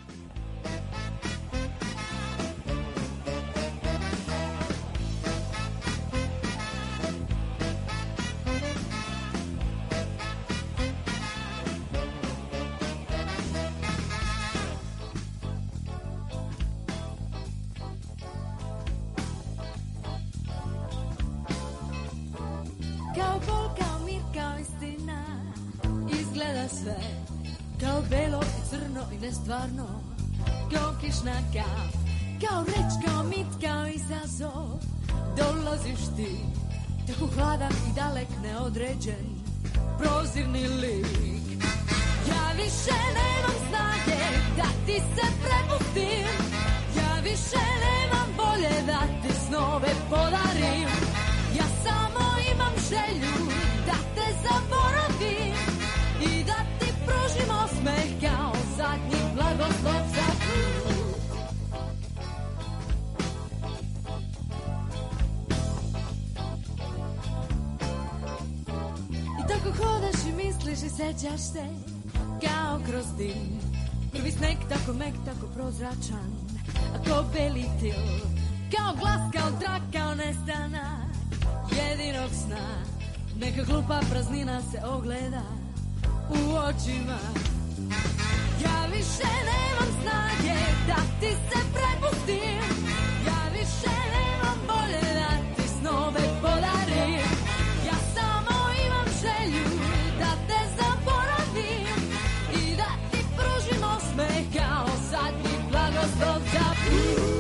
Kao bol, kao mir, kao istina, izgleda sve kao belo i crno i nestvarno, kao kišna kap, kao reč, kao mit, kao izazov. Dolaziš ti, tako hladan i dalek, neodređen, prozirni lik. Ja više nemam snage da ti se prepustim, ja više nemam volje da ti snove podarim. Ja samo imam želju da te zaboravim i da ti pružim osmeh kao zadnji blagoslov za put. I tako hodaš i misliš i sećaš se kao kroz dim. Prvi sneg tako mek, tako prozračan, a ko beli til, kao glas, kao trak, kao nestanak jedinog sna. Neka glupa praznina se ogleda u očima. Ja više nemam snage da ti se prepustim, ja više nemam volje da ti snove podarim. Ja samo imam želju da te zaboravim i da ti pružim osmeh kao zadnji blagoslov za put.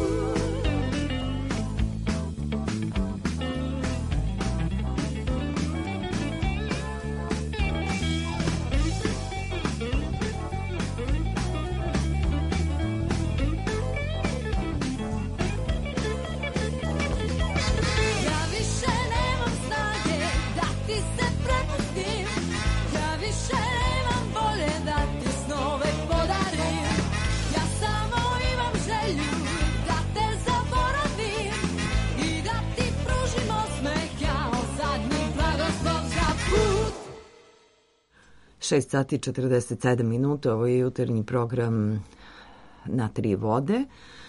6 sati i 47 minuta, ovo je jutarnji program Na tri vode.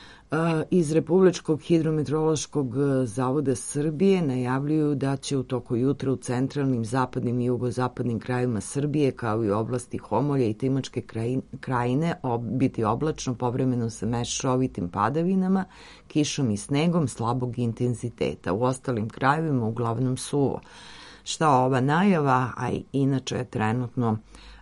Iz Republičkog hidrometeorološkog zavoda Srbije najavljuju da će u toku jutra u centralnim, zapadnim i jugozapadnim krajevima Srbije, kao i oblasti Homolja i Timočke krajine, biti oblačno, povremeno sa mešovitim padavinama, kišom i snegom slabog intenziteta. U ostalim krajevima uglavnom suvo. Šta ova najava, a inače je trenutno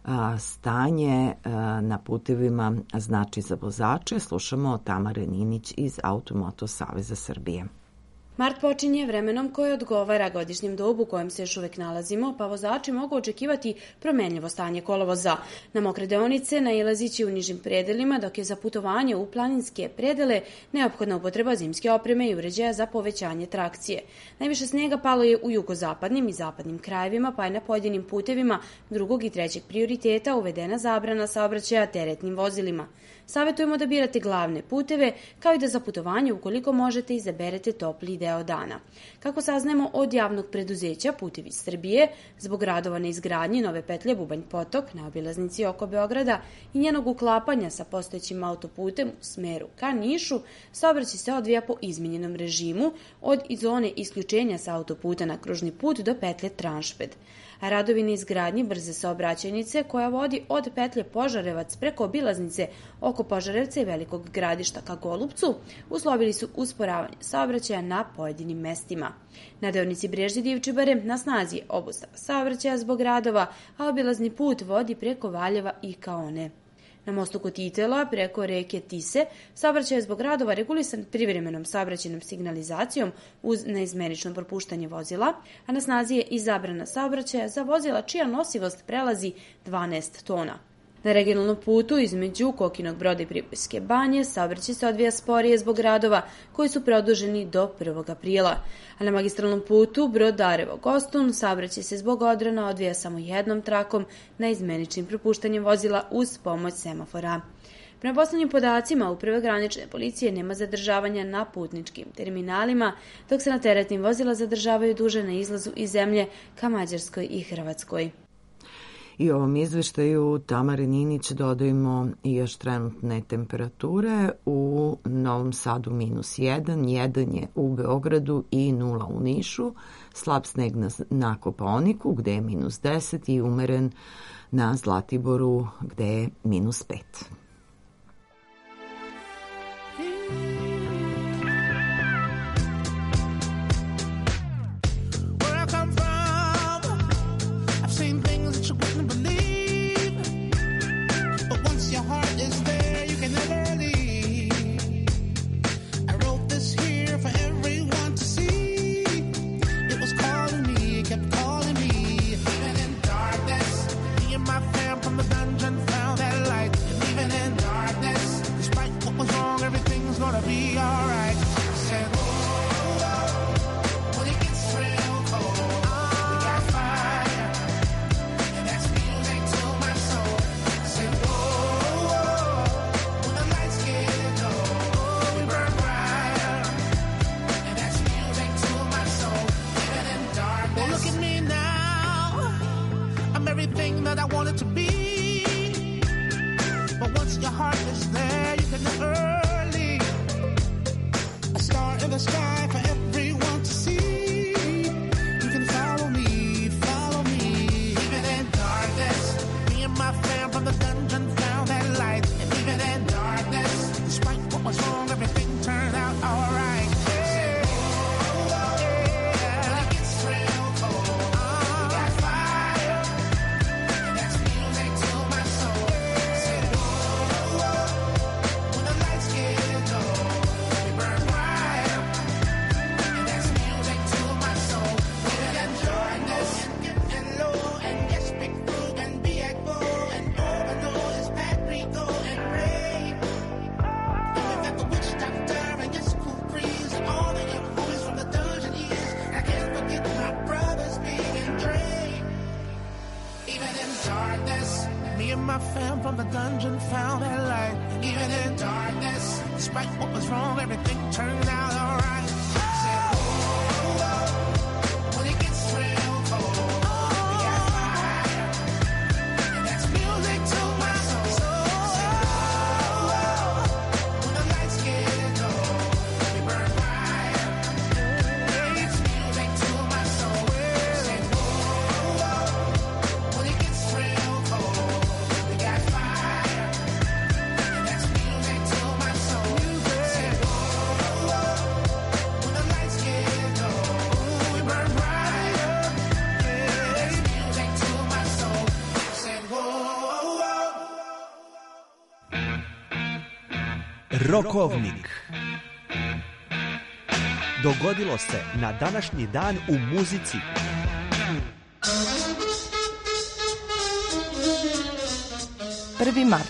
stanje na putevima znači za vozače, slušamo od Tamare Ninić iz Automoto Saveza Srbije. Mart počinje vremenom koje odgovara godišnjem dobu u kojem se još uvek nalazimo, pa vozači mogu očekivati promenljivo stanje kolovoza. Na mokre deonice nailazići u nižim predelima, dok je za putovanje u planinske predele neophodna upotreba zimske opreme i uređaja za povećanje trakcije. Najviše snega palo je u jugozapadnim i zapadnim krajevima, pa je na pojedinim putevima drugog i trećeg prioriteta uvedena zabrana saobraćaja teretnim vozilima. Savjetujemo da birate glavne puteve, kao i da za putovanje, ukoliko možete, izaberete topliji deo dana. Kako saznajemo od javnog preduzeća Putevi Srbije, zbog radova na izgradnji nove petlje Bubanj Potok na obilaznici oko Beograda i njenog uklapanja sa postojećim autoputem u smeru ka Nišu, saobraćaj se odvija po izmenjenom režimu od zone isključenja sa autoputa na kružni put do petlje Tranšped. A radovi na izgradnji brze saobraćajnice koja vodi od petlje Požarevac preko obilaznice oko Požarevca i Velikog Gradišta ka Golupcu uslovili su usporavanje saobraćaja na pojedinim mestima. Na deonici Brežlje-Divčibare na snazi je obustava saobraćaja zbog radova, a obilazni put vodi preko Valjeva i ka One. Na mostu kod Titela preko reke Tise saobraćaj je zbog radova regulisan privremenom saobraćajnom signalizacijom uz neizmenično propuštanje vozila, a na snazi je i zabrana saobraćaja za vozila čija nosivost prelazi 12 tona. Na regionalnom putu između Kokinog Broda i Pribojske Banje saobraćaj se odvija sporije zbog radova koji su produženi do 1. aprila. A na magistralnom putu Brodarevo-Gostun saobraćaj se zbog odrona odvija samo jednom trakom na izmeničnim propuštanjem vozila uz pomoć semafora. Prema poslednjim podacima Uprave granične policije nema zadržavanja na putničkim terminalima, dok se na teretnim vozila zadržavaju duže na izlazu iz zemlje ka Mađarskoj i Hrvatskoj. I u ovom izveštaju Tamare Ninić dodajemo i još trenutne temperature. U Novom Sadu -1, 1 je u Beogradu i 0 u Nišu, slab sneg na Kopaoniku gde je -10 i umeren na Zlatiboru gde je -5. Rokovnik. Dogodilo se na današnji dan u muzici. Prvi mart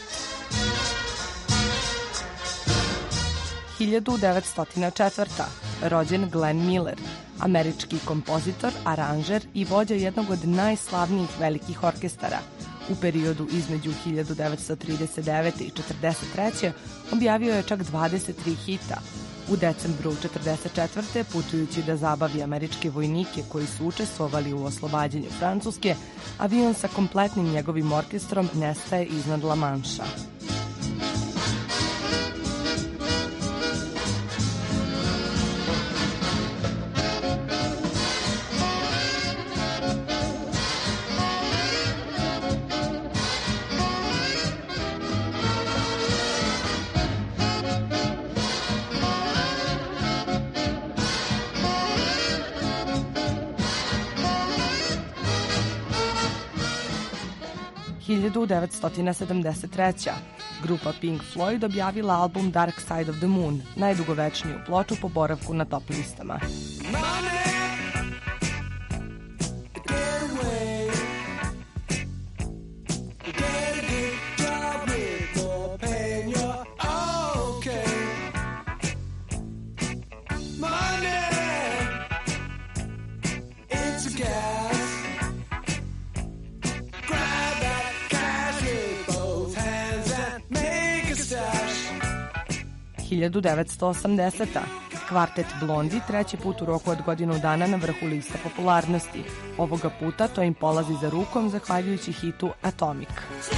1904. Rođen Glenn Miller, američki kompozitor, aranžer i vođa jednog od najslavnijih velikih orkestara. U periodu između 1939. i 1943. objavio je čak 23 hita. U decembru 1944. putujući da zabavi američke vojnike koji su učestvovali u oslobađanju Francuske, avion sa kompletnim njegovim orkestrom nestaje iznad La Manša. U 1973. grupa Pink Floyd objavila album Dark Side of the Moon, najdugovečniju ploču po boravku na top listama. U 1980. Kvartet Blondi treći put u roku od godinu dana na vrhu lista popularnosti. Ovoga puta to im polazi za rukom zahvaljujući hitu Atomic.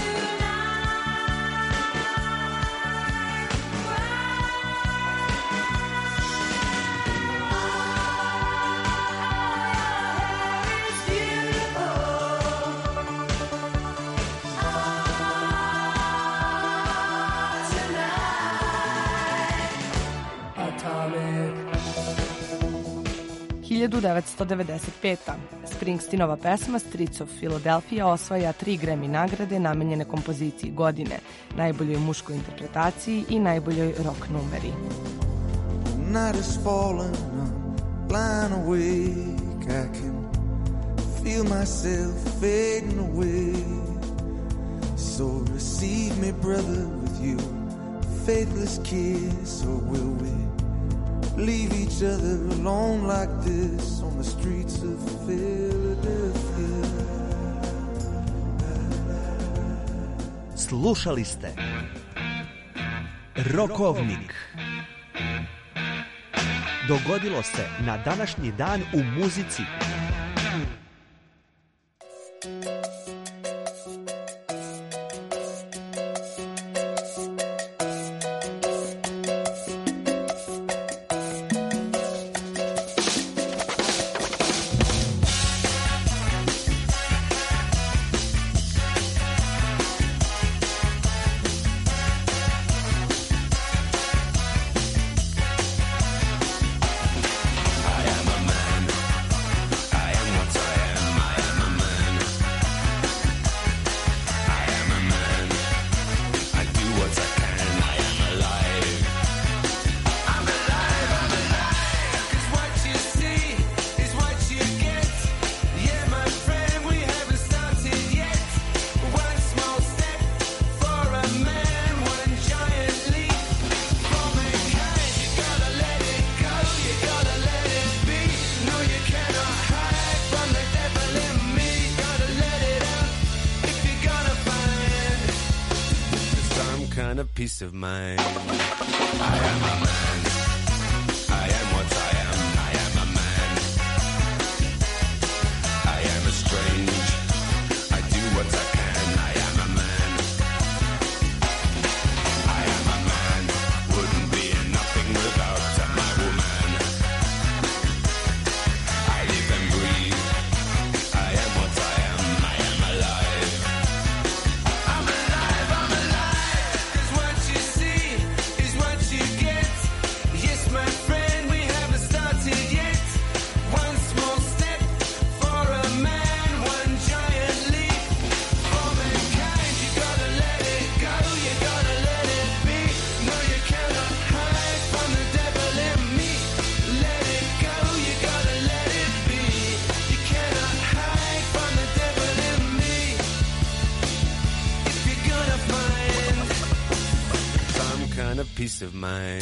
U 1995. Springsteenova pesma Streets of Philadelphia osvaja 3 Grammy nagrade namenjene kompoziciji godine, najboljoj muškoj interpretaciji i najboljoj rock numeri. Night is falling, I'm blind awake, I can feel myself fading away. So receive me, brother, with you faithless kiss, or will we leave each other alone like this on the streets of Philadelphia? Slušali ste Rokovnik. Dogodilo se na današnji dan u muzici. Peace of mind. I am a man. I am what I am. I am a man. I am a strange. I do what I can. I am a man. I am a man. Wouldn't be nothing without my woman. I live and breathe. I am what I am. I am alive. I'm alive. I'm alive. 'Cause what you see is what you get. peace of mind.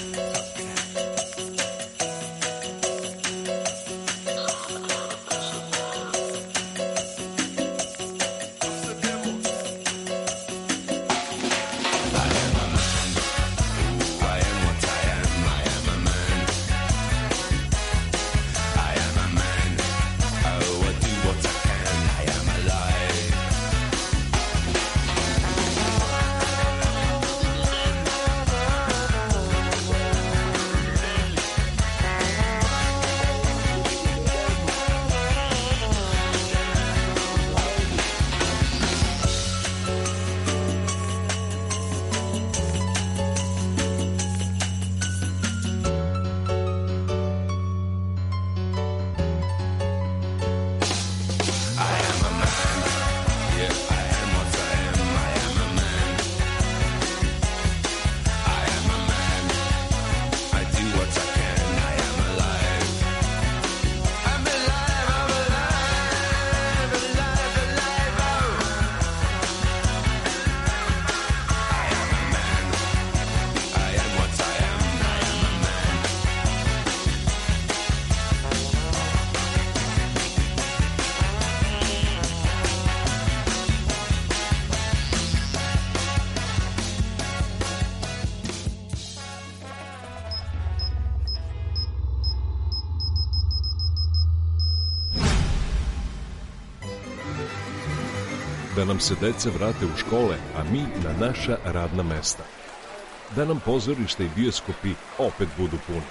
Da nam se deca vrate u škole, a mi na naša radna mesta. Da nam pozorište i bioskopi opet budu puni.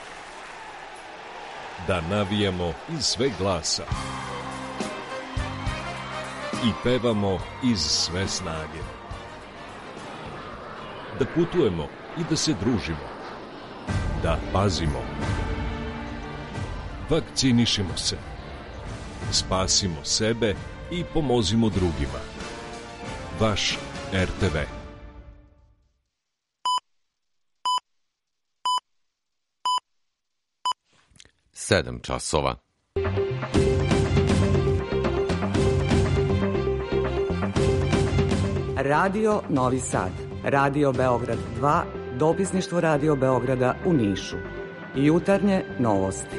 Da navijamo iz sve glasa. I pevamo iz sve snage. Da putujemo i da se družimo. Da pazimo. Vakcinišimo se. Spasimo sebe i pomozimo drugima. Vaš RTV. Sedam časova. Radio Novi Sad, Radio Beograd 2, dopisništvo Radio Beograda u Nišu. Jutarnje novosti.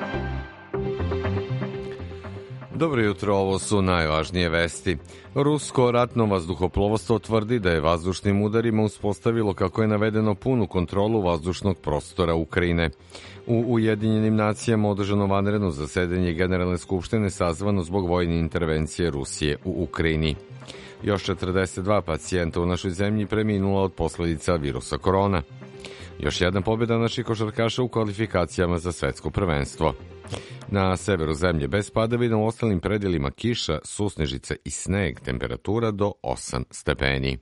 Dobro jutro, ovo su najvažnije vesti. Rusko ratno vazduhoplovstvo tvrdi da je vazdušnim udarima uspostavilo, kako je navedeno, punu kontrolu vazdušnog prostora Ukrajine. U Ujedinjenim nacijama održano vanredno zasedanje Generalne skupštine sazvano zbog vojne intervencije Rusije u Ukrajini. Još 42 pacijenta u našoj zemlji preminulo od posledica virusa korona. Još jedna pobjeda naših košarkaša u kvalifikacijama za svetsko prvenstvo. Na severu zemlje bez padavina, u ostalim predelima kiša, susnežice i sneg, temperatura do 8 stepeni.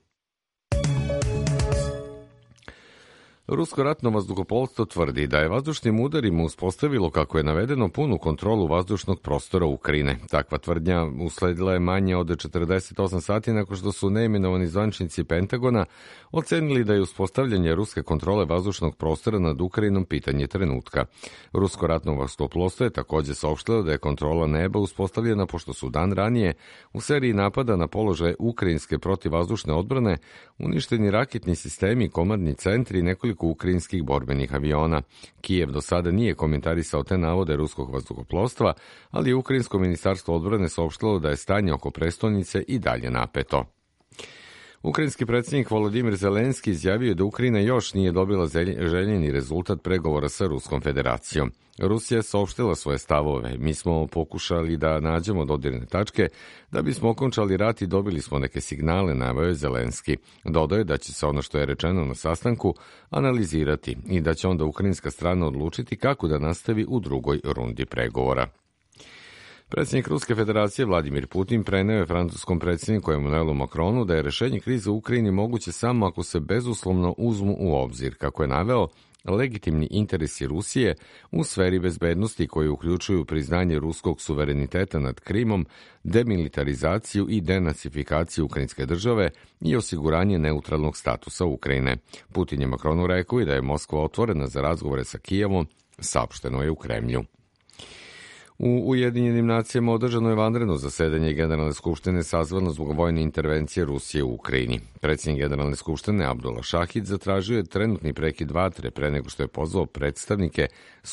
Rusko ratno vazduhoplovstvo tvrdi da je vazdušnim udarima uspostavilo, kako je navedeno, punu kontrolu vazdušnog prostora Ukrajine. Takva tvrdnja usledila je manje od 48 sati nakon što su neimenovani zvaničnici Pentagona ocenili da je uspostavljanje ruske kontrole vazdušnog prostora nad Ukrajinom pitanje trenutka. Rusko ratno vazduhoplovstvo je takođe saopštilo da je kontrola neba uspostavljena pošto su dan ranije u seriji napada na položaje ukrajinske protivvazdušne odbrane uništeni raketni sistemi, komandni centri i nekoliko ukrajinskih borbenih aviona. Kijev do sada nije komentarisao te navode ruskog vazduhoplovstva, ali je Ukrajinsko ministarstvo odbrane saopštilo da je stanje oko prestonice i dalje napeto. Ukrajinski predsjednik Volodimir Zelenski izjavio da Ukrajina još nije dobila željeni rezultat pregovora sa Ruskom federacijom. Rusija je saopštila svoje stavove. Mi smo pokušali da nađemo dodirne tačke da bismo okončali rat i dobili smo neke signale, naveo je Zelenski. Dodao je da će se ono što je rečeno na sastanku analizirati i da će onda ukrajinska strana odlučiti kako da nastavi u drugoj rundi pregovora. Predsjednik Ruske federacije Vladimir Putin preneo je francuskom predsjedniku Emmanuelu Macronu da je rešenje krize u Ukrajini moguće samo ako se bezuslovno uzmu u obzir, kako je naveo, legitimni interesi Rusije u sferi bezbednosti koji uključuju priznanje ruskog suvereniteta nad Krimom, demilitarizaciju i denacifikaciju ukrajinske države i osiguranje neutralnog statusa Ukrajine. Putin je Macronu rekao i da je Moskva otvorena za razgovore sa Kijevom, saopšteno je u Kremlju. U Ujedinjenim nacijama održano je vanredno zasedanje Generalne skupštine sazvano zbog vojne intervencije Rusije u Ukrajini. Predsjednik Generalne skupštine Abdullah Šahid zatražio je trenutni prekid vatre pre nego što je pozvao predstavnike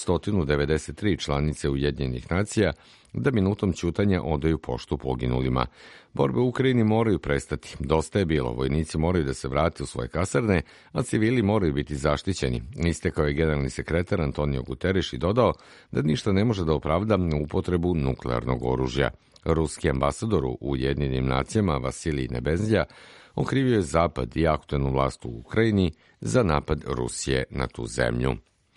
193 članice Ujedinjenih nacija da minutom ćutanja odaju poštu poginulima. Borbe u Ukrajini moraju prestati. Dosta je bilo. Vojnici moraju da se vrate u svoje kasarne, a civili moraju biti zaštićeni. Istekao je generalni sekretar Antonio Guterres i dodao da ništa ne može da opravda upotrebu nuklearnog oružja. Ruski ambasador u Ujedinjenim nacijama Vasilij Nebenzija okrivio je Zapad i aktuelnu vlast u Ukrajini za napad Rusije na tu zemlju.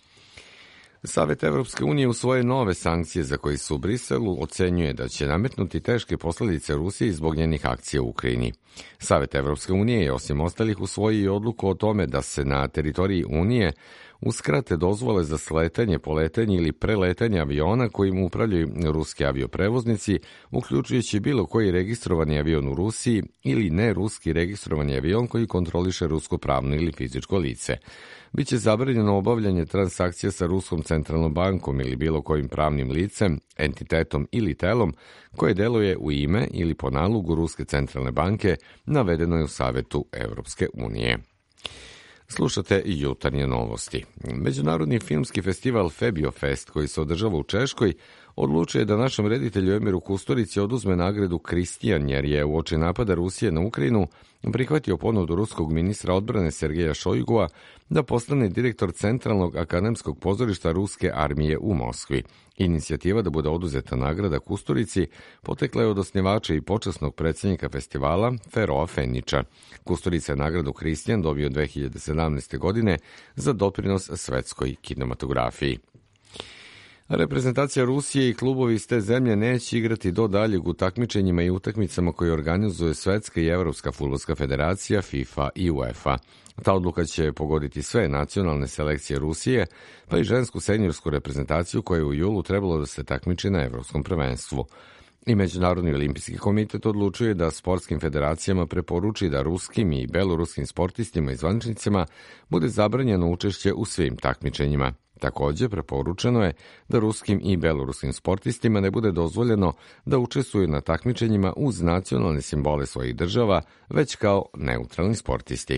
Savet Evropske unije u svoje nove sankcije za koje su u Briselu ocenjuje da će nametnuti teške posledice Rusiji zbog njenih akcija u Ukrajini. Savet Evropske unije je osim ostalih usvojio odluku o tome da se na teritoriji Unije uskrate dozvole za sletanje, poletanje ili preletanje aviona kojim upravljaju ruski avioprevoznici, uključujući bilo koji registrovani avion u Rusiji ili ne ruski registrovani avion koji kontroliše rusko pravno ili fizičko lice. Biće zabranjeno obavljanje transakcija sa Ruskom centralnom bankom ili bilo kojim pravnim licem, entitetom ili telom koje deluje u ime ili po nalogu Ruske centralne banke, navedeno je u Savetu Evropske unije. Slušate Jutarnje novosti. Međunarodni filmski festival Febiofest, koji se održava u Češkoj, odlučuje da našem reditelju Emiru Kusturici oduzme nagradu Kristijan, jer je uoči napada Rusije na Ukrajinu prihvatio ponudu ruskog ministra odbrane Sergeja Šojgua da postane direktor Centralnog akademskog pozorišta Ruske armije u Moskvi. Inicijativa da bude oduzeta nagrada Kusturici potekla je od osnivača i počasnog predsjednika festivala Feroa Fenića. Kusturica je nagradu Kristijan dobio 2017. godine za doprinos svetskoj kinematografiji. Reprezentacija Rusije i klubovi iz te zemlje neće igrati do daljeg u takmičenjima i utakmicama koje organizuje Svetska i Evropska fudbalska federacija, FIFA i UEFA. Ta odluka će pogoditi sve nacionalne selekcije Rusije, pa i žensku seniorsku reprezentaciju koja je u julu trebalo da se takmiči na Evropskom prvenstvu. I Međunarodni olimpijski komitet odlučuje da sportskim federacijama preporuči da ruskim i beloruskim sportistima i zvaničnicima bude zabranjeno učešće u svim takmičenjima. Takođe, preporučeno je da ruskim i beloruskim sportistima ne bude dozvoljeno da učestvuju na takmičenjima uz nacionalne simbole svojih država, već kao neutralni sportisti.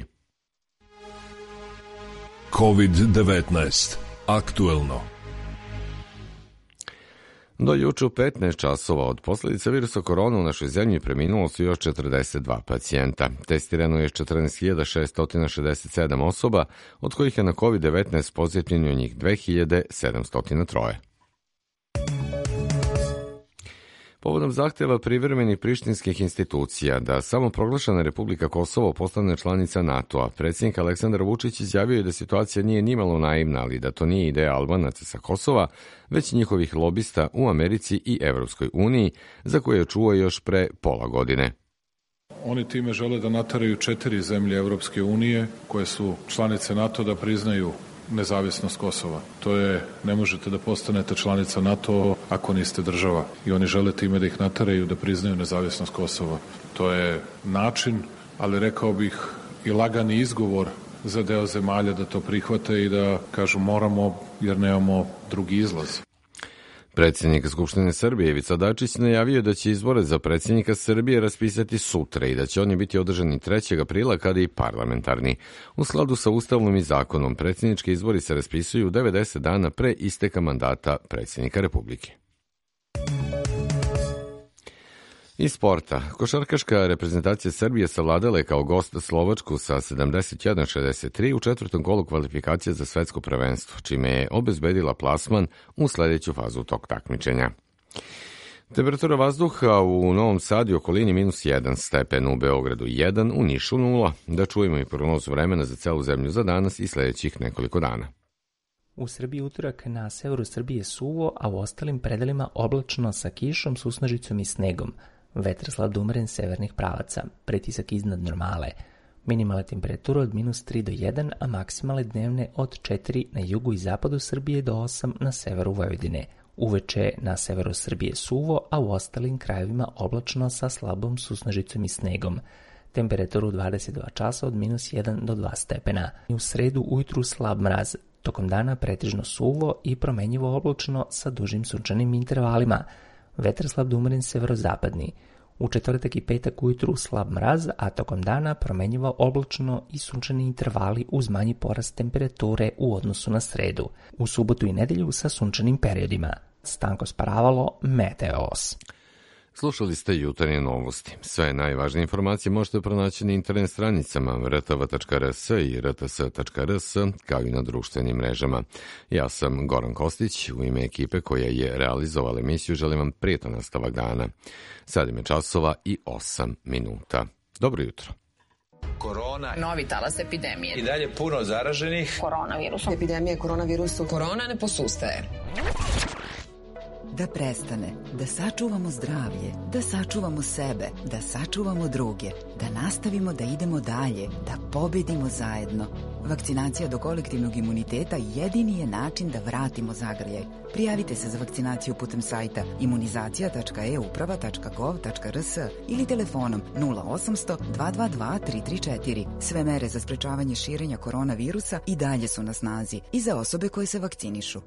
COVID-19. Aktuelno. Do juče u 15 časova od posljedica virusa korona u našoj zemlji preminulo su još 42 pacijenta. Testirano je 14.667 osoba, od kojih je na COVID-19 pozitivno njih 2703. Povodom zahteva privremenih prištinskih institucija da samoproglašena Republika Kosovo postane članica NATO-a, predsjednik Aleksandar Vučić izjavio je da situacija nije nimalo naivna, ali da to nije ideja Albanaca sa Kosova, već njihovih lobista u Americi i Evropskoj uniji, za koje je čuo još pre pola godine. Oni time žele da nateraju 4 zemlje Evropske unije koje su članice NATO da priznaju nezavisnost Kosova. To je, ne možete da postanete članica NATO ako niste država. I oni žele time da ih nateraju da priznaju nezavisnost Kosova. To je način, ali rekao bih i lagani izgovor za deo zemalja da to prihvate i da kažu moramo jer nemamo drugi izlaz. Predsjednik Skupštine Srbije Ivica Dačić najavio da će izbore za predsjednika Srbije raspisati sutra i da će oni biti održani 3. aprila kada i parlamentarni. U skladu sa Ustavom i zakonom, predsjednički izbori se raspisuju 90 dana pre isteka mandata predsjednika Republike. Iz sporta. Košarkaška reprezentacija Srbije savladala je kao gost Slovačku sa 71-63 u četvrtom kolu kvalifikacije za svetsko prvenstvo, čime je obezbedila plasman u sledeću fazu tog takmičenja. Temperatura vazduha u Novom Sadu i okolini -1 stepen, u Beogradu 1, u Nišu 0. Da čujemo i prognozu vremena za celu zemlju za danas i sledećih nekoliko dana. U Srbiji utorak na severu Srbije suvo, a u ostalim predelima oblačno sa kišom, susnežicom i snegom. Vetar slab umeren severnih pravaca, pritisak iznad normale. Minimalne temperature od -3 do 1, a maksimalne dnevne od 4 na jugu i zapadu Srbije do 8 na severu Vojvodine. Uveče na severu Srbije suvo, a u ostalim krajevima oblačno sa slabom susnežicom i snegom. Temperaturu 22 časa od -1 do 2 stepena. U sredu ujutru slab mraz, Tokom dana pretežno suvo i promenjivo oblačno sa dužim sunčanim intervalima. Vetar slab da umeren severozapadni. U četvrtak i petak ujutru slab mraz, a tokom dana promenjivo oblačno i sunčani intervali uz manji porast temperature u odnosu na sredu. U subotu i nedelju sa sunčanim periodima. Stanko Sparavalo, Meteos. Slušali ste jutarnje novosti. Sve najvažnije informacije možete pronaći na internet stranicama rtv.rs i rts.rs, kao i na društvenim mrežama. Ja sam Goran Kostić, u ime ekipe koja je realizovala emisiju želim vam prijetan nastavak dana. Sad je časova i 8 minuta. Dobro jutro. Korona. Novi talas epidemije. I dalje puno zaraženih. Koronavirusom. Epidemija koronavirusu. Korona ne posustaje. Da prestane, da sačuvamo zdravlje, da sačuvamo sebe, da sačuvamo druge, da nastavimo da idemo dalje, da pobedimo zajedno. Vakcinacija do kolektivnog imuniteta jedini je način da vratimo zagrljaj. Prijavite se za vakcinaciju putem sajta imunizacija.euprava.gov.rs ili telefonom 0800 222 334. Sve mere za sprečavanje širenja koronavirusa i dalje su na snazi i za osobe koje se vakcinišu.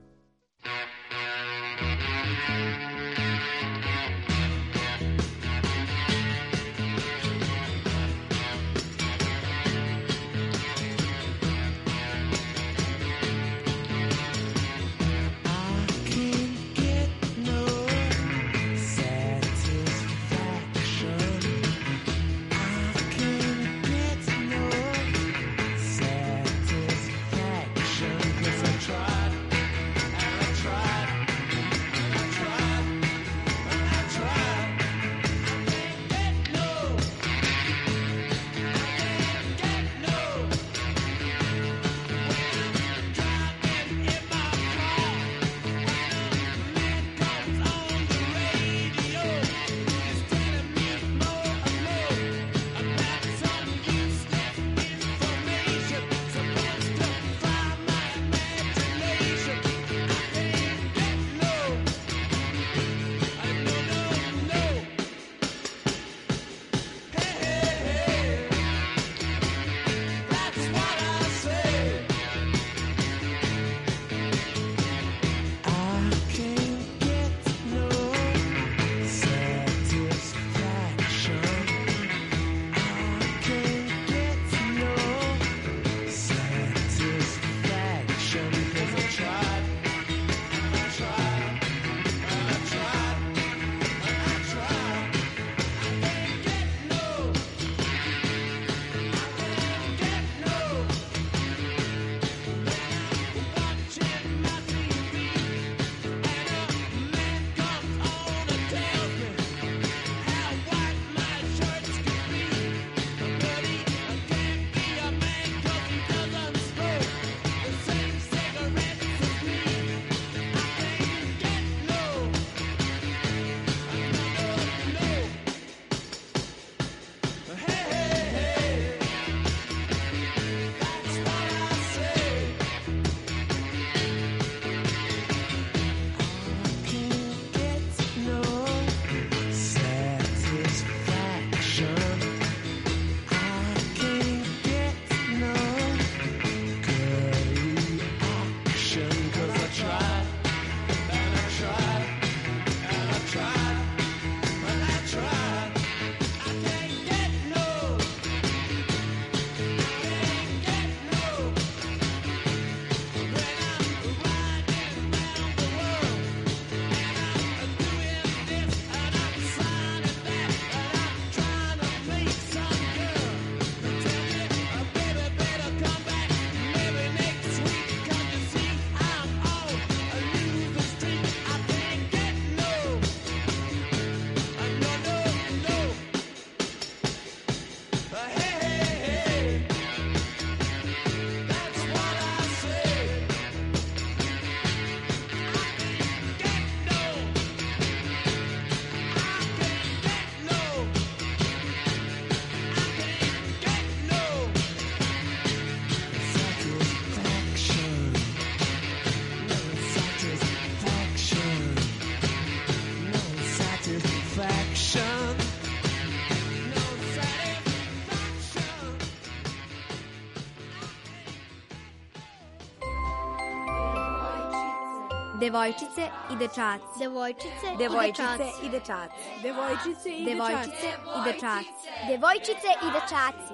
Devojčice i dečaci. Devojčice i dečaci. Devojčice i dečaci. Devojčice i dečaci.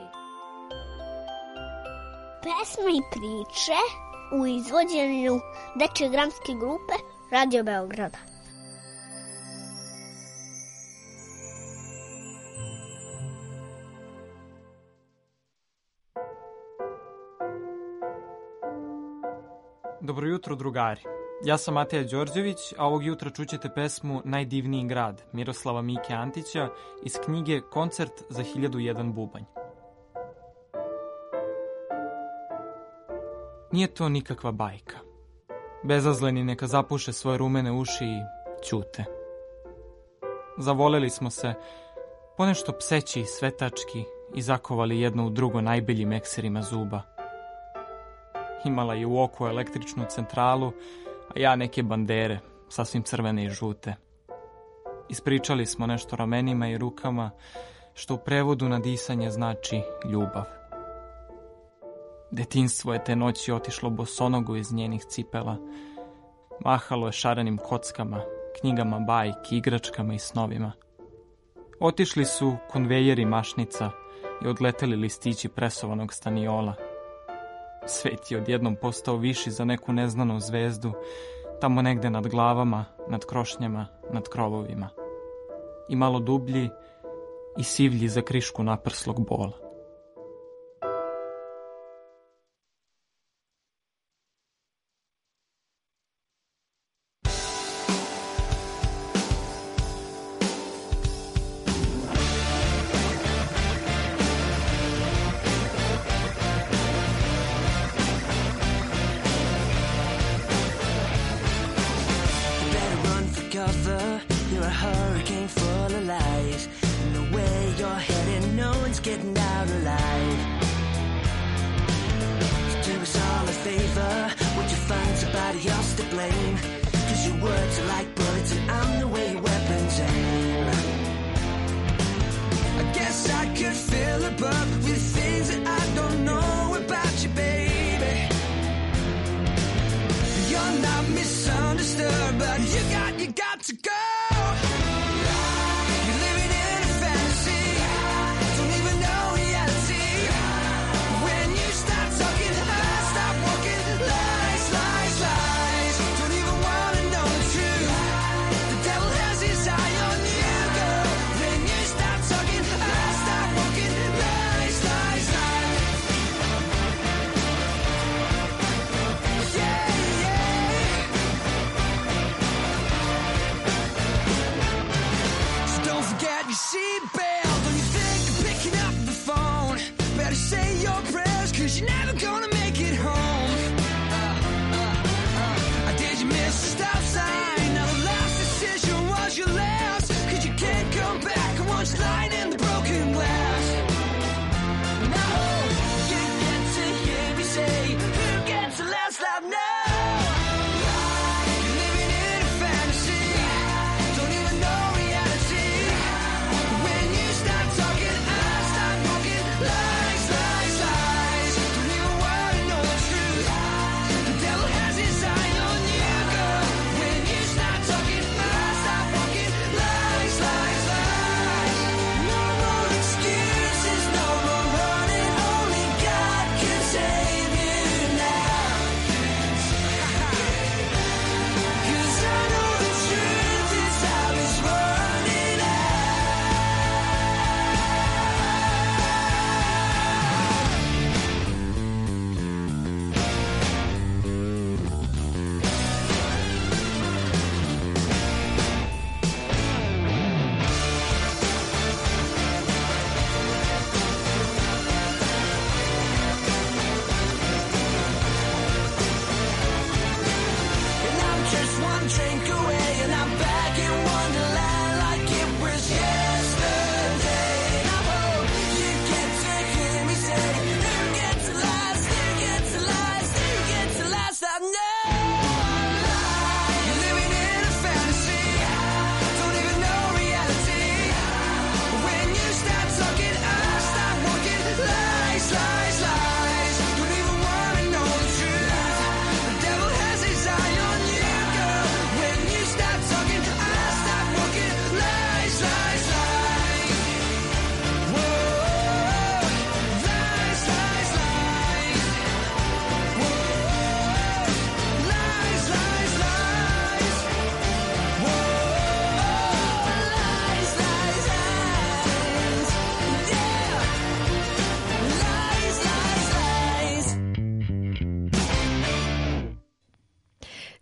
Pesme i priče u izvođenju dečje dramske grupe Radio Beograda. Dobro jutro, drugari. Ja sam Mateja Đorđević, a ovog jutra čućete pesmu Najdivniji grad Miroslava Mike Antića iz knjige Koncert za 1001 bubanj. Nije to nikakva bajka. Bezazleni neka zapuše svoje rumene uši i ćute. Zavoleli smo se, ponešto pseći i svetački, i zakovali jedno u drugo najbeljim ekserima zuba. Imala je u oku električnu centralu, a ja neke bandere, sasvim crvene i žute. Ispričali smo nešto ramenima i rukama, što u prevodu na disanje znači ljubav. Detinjstvo je te noći otišlo bosonogo iz njenih cipela. Mahalo je šarenim kockama, knjigama bajki, igračkama i snovima. Otišli su konvejeri mašnica i odleteli listići presovanog staniola. Svet je odjednom postao viši za neku neznanu zvezdu, tamo negde nad glavama, nad krošnjama, nad krovovima. I malo dublji i sivlji za krišku naprslog bola. When you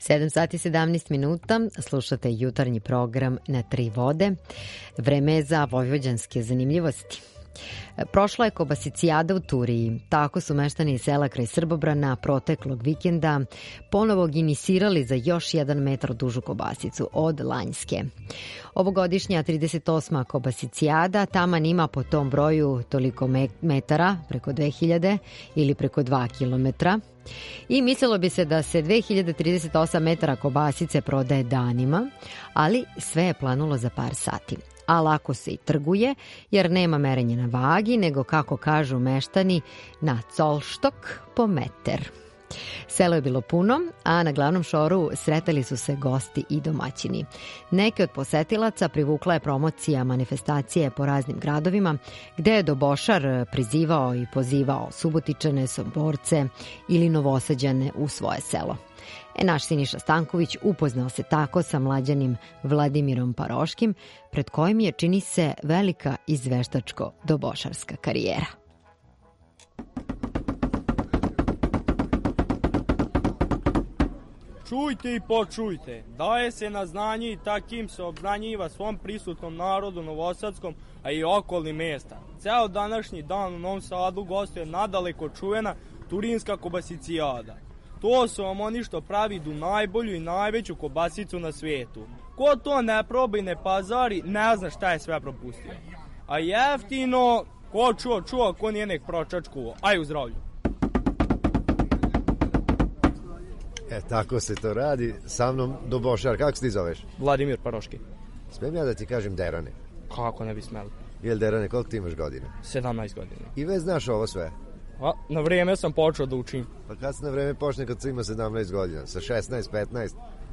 7 sati 17 minuta, slušate jutarnji program na Tri vode. Vreme je za vojvođanske zanimljivosti. Prošla je Kobasicijada u Turiji. Tako su meštani sela kraj Srbobrana proteklog vikenda ponovo inicirali za još 1 metar dužu kobasicu od lanjske. Ovogodišnja 38. Kobasicijada taman ima po tom broju toliko metara, preko 2000 ili preko 2 kilometra. I mislilo bi se da se 2038 metara kobasice prodaje danima, ali sve je planulo za par sati. A lako se i trguje, jer nema merenja na vagi, nego, kako kažu meštani, na colštok po meter. Selo je bilo puno, a na glavnom šoru sretali su se gosti i domaćini. Neke od posetilaca privukla je promocija manifestacije po raznim gradovima, gde je dobošar prizivao i pozivao Subotičane, Somborce ili Novosađane u svoje selo. Naš Siniša Stanković upoznao se tako sa mlađanim Vladimirom Paroškim, pred kojim je, čini se, velika izveštačko-dobošarska karijera. Čujte i počujte, daje se na znanje i takim se obznanjiva svom prisutnom narodu novosadskom, a i okolnih mesta. Ceo današnji dan u Novom Sadu gostuje nadaleko čuvena Turinska Kobasicijada. To su vam oni što pravidu najbolju i najveću kobasicu na svijetu. Ko to ne proba i ne pazari, ne zna šta je sve propustio. A jeftino, ko čuo, ko nije nek pročačkuo. Aj u zdravlju. Tako se to radi. Sa mnom dobošar. Kako se ti zoveš? Vladimir Paroški. Smijem ja da ti kažem Derane? Kako ne bi smeli? Jel Derane, koliko ti imaš godina? 17 godina. I već znaš ovo sve? Na vrijeme sam počeo da učim. Pa kad se na vrijeme počne kad se ima 17 godina? Sa 16, 15?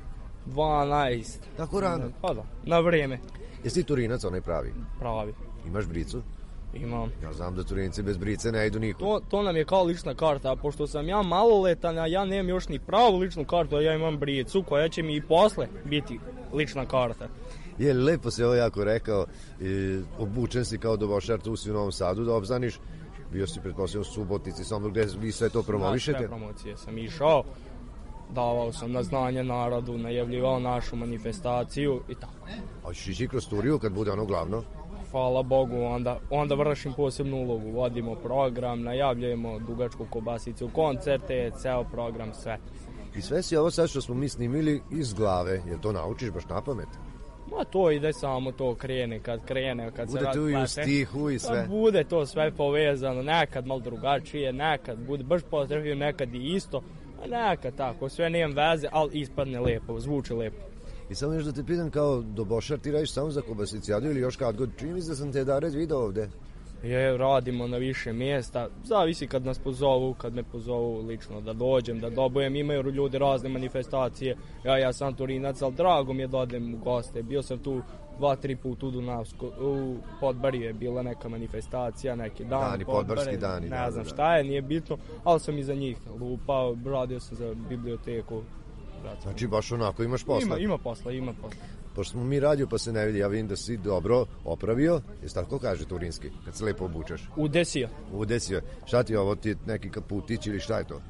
12. Tako rano? Pa da, na vrijeme. Jesi ti Turinac, onaj pravi? Pravi. Imaš bricu? Imam. Ja znam da Turinci bez brice ne idu nikud. To nam je kao lična karta, a pošto sam ja maloletan, a ja nemam još ni pravu ličnu kartu, a ja imam bricu koja će mi i posle biti lična karta. Je, lepo se ovo jako rekao, obučen si kao dobošar, tu si u Novom Sadu da obznaniš, bio si pretpostavljeno u Subotici, samo gde vi sve to promovišete? Na sve promocije sam išao, davao sam na znanje narodu, najavljivao našu manifestaciju i tako. A ćeš ići kroz Turiju kad bude ono glavno? Hvala Bogu, onda vršim posebnu ulogu, vodimo program, najavljujemo dugačku kobasicu, koncerte, ceo program, sve. I sve si ovo sad što smo mi snimili iz glave, jer to naučiš baš na pamet? Ma to ide samo, to krene, kad bude se tu i u stihu i sve. Bude to sve povezano, nekad malo drugačije, nekad bude baš potrebno, nekad i isto, a nekad tako, sve nemam veze, ali ispadne lepo, zvuči lepo. I samo još da te pitam, kao dobošar, ti radiš samo za Kobasicijadu ili još kad god? Čini mi se da sam te dared video ovde. Radimo na više mjesta, zavisi kad nas pozovu, kad me pozovu lično da dođem, da dobujem, imaju ljudi razne manifestacije, ja sam Turinac, ali drago mi je da odem u goste, bio sam tu 2-3 put u Dunavsko, u Podbari je bila neka manifestacija, neki dan, podbarski dani, ne znam šta je, nije bitno, ali sam i za njih lupao, radio sam za biblioteku. Znači baš onako imaš posla? Ima posla. Pošto smo mi radio pa se ne vidi, ja vidim da si dobro opravio, jesi tako kaže turinski, kad se lepo obučeš? Udesio. Šta ti je ovo, ti neki kaputić ili šta je to?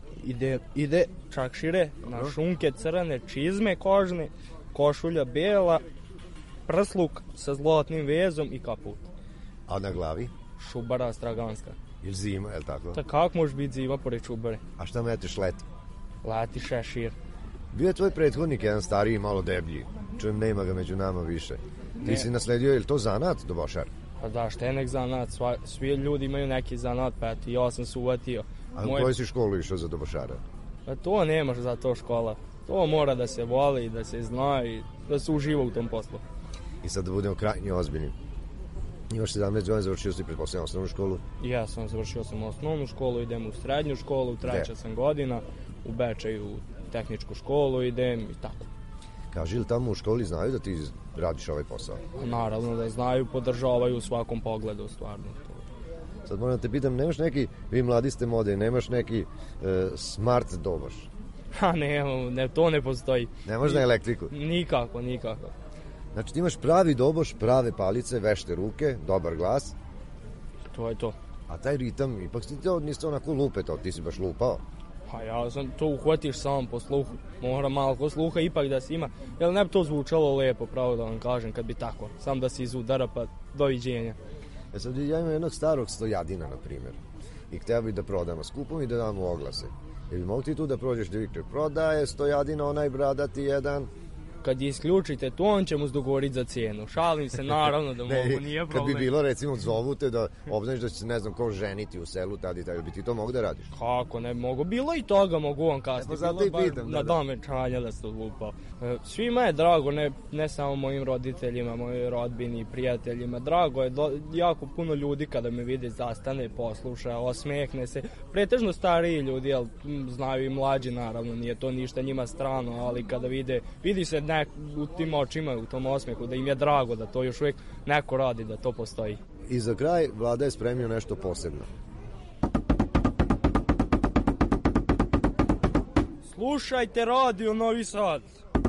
Ide čakšire, na šunke crne, čizme kožne, košulja bela, prsluk sa zlatnim vezom i kaput. A na glavi? Šubara straganska. Ili zima, je li tako? Kako može biti zima pored šubare? A šta meteš leti? Leti šešir. Bio je tvoj prethodnik, jedan stariji, malo deblji. Čujem, nema ga među nama više. Ti si nasledio, je li to zanat, dobošar? Pa da, šta je nek zanat? Svi ljudi imaju neki zanat, pa ja sam se uvatio. A u koju si školu išao za dobošara? Pa to nemaš za to škola. To mora da se voli, da se zna i da se uživa u tom poslu. I sad da budemo krajnje ozbiljni. Imaš 17 godina, završio si pretpostavljeno osnovnu školu? Ja sam završio osnovnu školu, idem u srednju školu, treća sam godina, u Bečeju tehničku školu idem i tako. Kaži li tamo u školi znaju da ti radiš ovaj posao? Naravno da znaju, podržavaju u svakom pogledu, stvarno. Sad moram te pitam, nemaš neki, vi mladi ste mode, nemaš neki smart doboš? Ne, to ne postoji. Nemaš na elektriku? Nikako. Znači ti imaš pravi doboš, prave palice, vešte ruke, dobar glas. To je to. A taj ritam, ipak ti to niste onako lupeto, ti si baš lupao. Pa ja sam to uhvatiš sam po sluhu. Mora malo sluha ipak da se ima. Jel ne bi to zvučalo lepo, pravo da vam kažem, kad bi tako. Sam da se izudara, pa doviđenja. Sad ja imam jednog starog stojadina, na primjer. I hteo bi da prodamo skupom i da damo oglase. Jel bi mogu ti tu da prođeš da vikne, prodaje stojadina onaj bradati jedan? Kad isključite to, on će mu dogovoriti za cijenu. Šalim se, naravno da mogu, nije problem. Kad bi bilo, recimo, zovu te da obznaš da će se, ne znam, ko ženiti u selu, tada i tada, bi ti to mogu da radiš? Kako ne mogu? Bilo i toga mogu on kasnije. Zato i pitam. Na dan venčanja da se odlupao. Svima je drago, ne samo mojim roditeljima, mojoj rodbini i prijateljima. Drago je jako puno ljudi kada me vide, zastane, posluša, osmehne se. Pretežno stariji ljudi, jel, znaju i mlađi, naravno, nije to ništa njima strano, ali kada vidi se u tim očima, u tom osmehu, da im je drago da to još uvijek neko radi, da to postoji. I za kraj, Vlada je spremio nešto posebno. Slušajte Radio Novi Sad.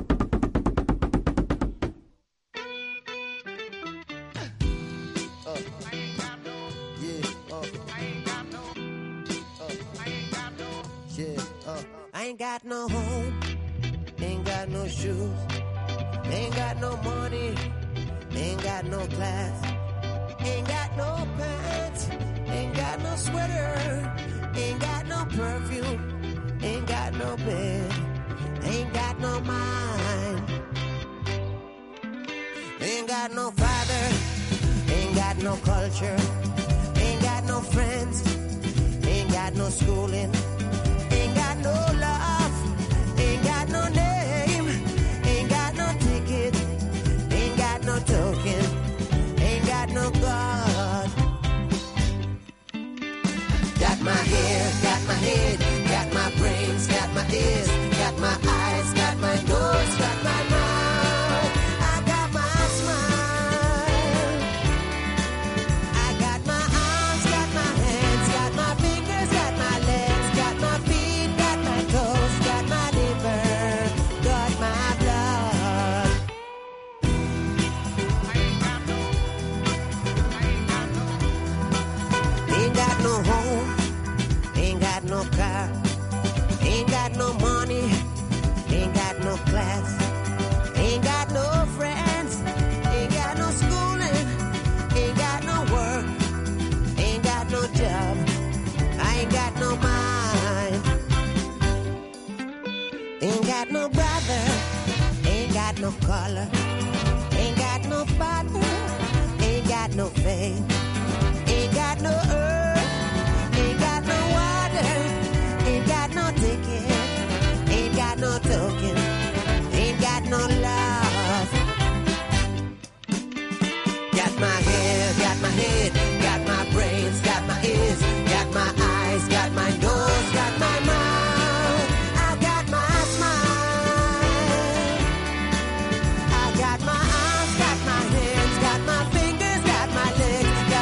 I ain't got no home, ain't got no shoes, ain't got no money, ain't got no class, ain't got no pants, ain't got no sweater, ain't got no perfume, ain't got no bed, ain't got no mind, ain't got no father, ain't got no culture, ain't got no friends, ain't got no schooling, ain't got no love, ain't got no name, ain't got no ticket, ain't got no token, ain't got no God. Got my hair, got my head, got my brains, got my ears, got my eyes, got my nose, got my mouth, I got my smile, I got my arms, got my hands, got my fingers, got my legs, got my feet, got my toes, got my liver, got my blood. Ain't got no home, ain't got no car, ain't got no money, ain't got no class, ain't got no friends, ain't got no schooling, ain't got no work, ain't got no job, I ain't got no mind, ain't got no brother, ain't got no color, ain't got no father, ain't got no faith, ain't got no earth, ain't got no water, ain't got no ticket, ain't got no token, ain't got no love. Got my hair, got my head, got my brains, got my ears, got my eyes, got my nose, got my mouth, I got my smile, I got my arms, got my hands, got my fingers, got my legs,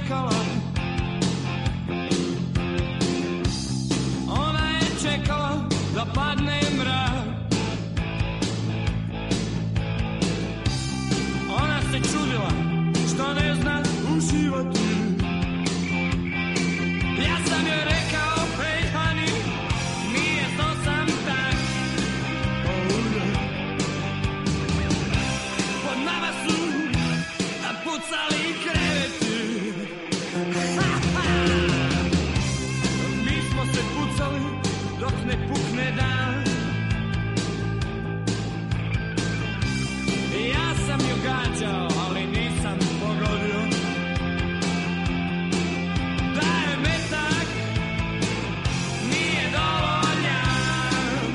čekala. Ona je čekala da padne mrak. Ona se čudila što ne zna uživati. Ja sam joj rekao, hej honey, nije to sam tak. Pod nama su pucali kreveti. Mi smo se pucali dok ne pukne dan. Ja sam ju gađao, ali nisam pogodio. Da je metak nije dovoljan.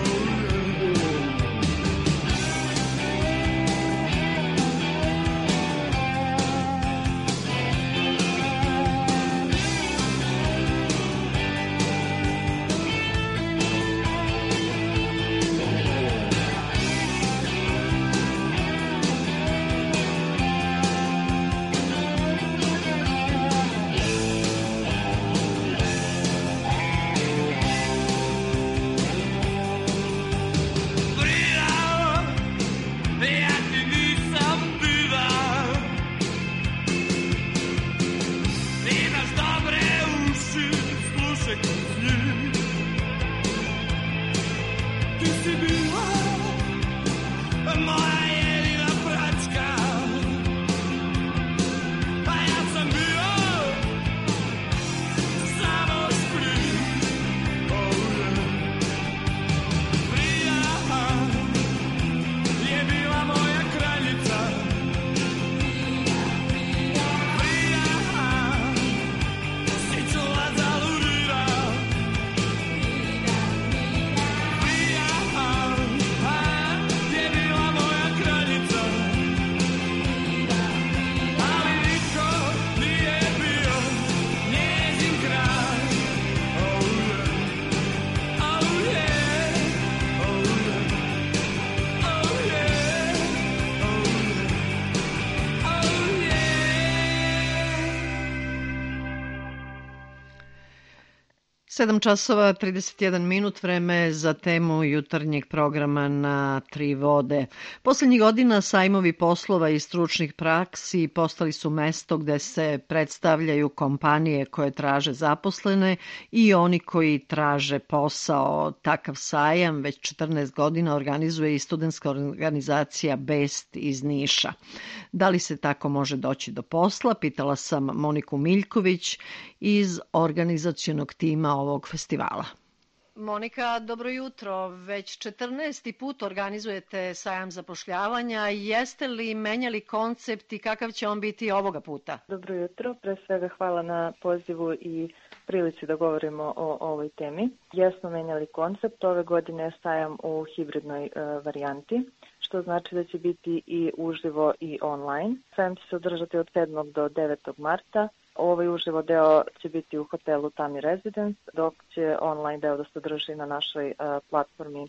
Sedam časova 31 minut, vreme za temu jutarnjeg programa na Tri vode. Poslednjih godina sajmovi poslova i stručnih praksi postali su mesto gde se predstavljaju kompanije koje traže zaposlene i oni koji traže posao. Takav sajam već 14 godina organizuje i studentska organizacija BEST iz Niša. Da li se tako može doći do posla? Pitala sam Moniku Miljković iz organizacionog tima ovog festivala. Monika, dobro jutro. Već 14. put organizujete sajam zapošljavanja. Jeste li menjali koncept i kakav će on biti ovoga puta? Dobro jutro. Pre svega hvala na pozivu i prilici da govorimo o ovoj temi. Jesmo menjali koncept. Ove godine je sajam u hibridnoj varijanti, što znači da će biti i uživo i online. Sajam će se održati od 7. do 9. marta. Ovaj uživo deo će biti u hotelu Tami Residence, dok će online deo da se održi na našoj platformi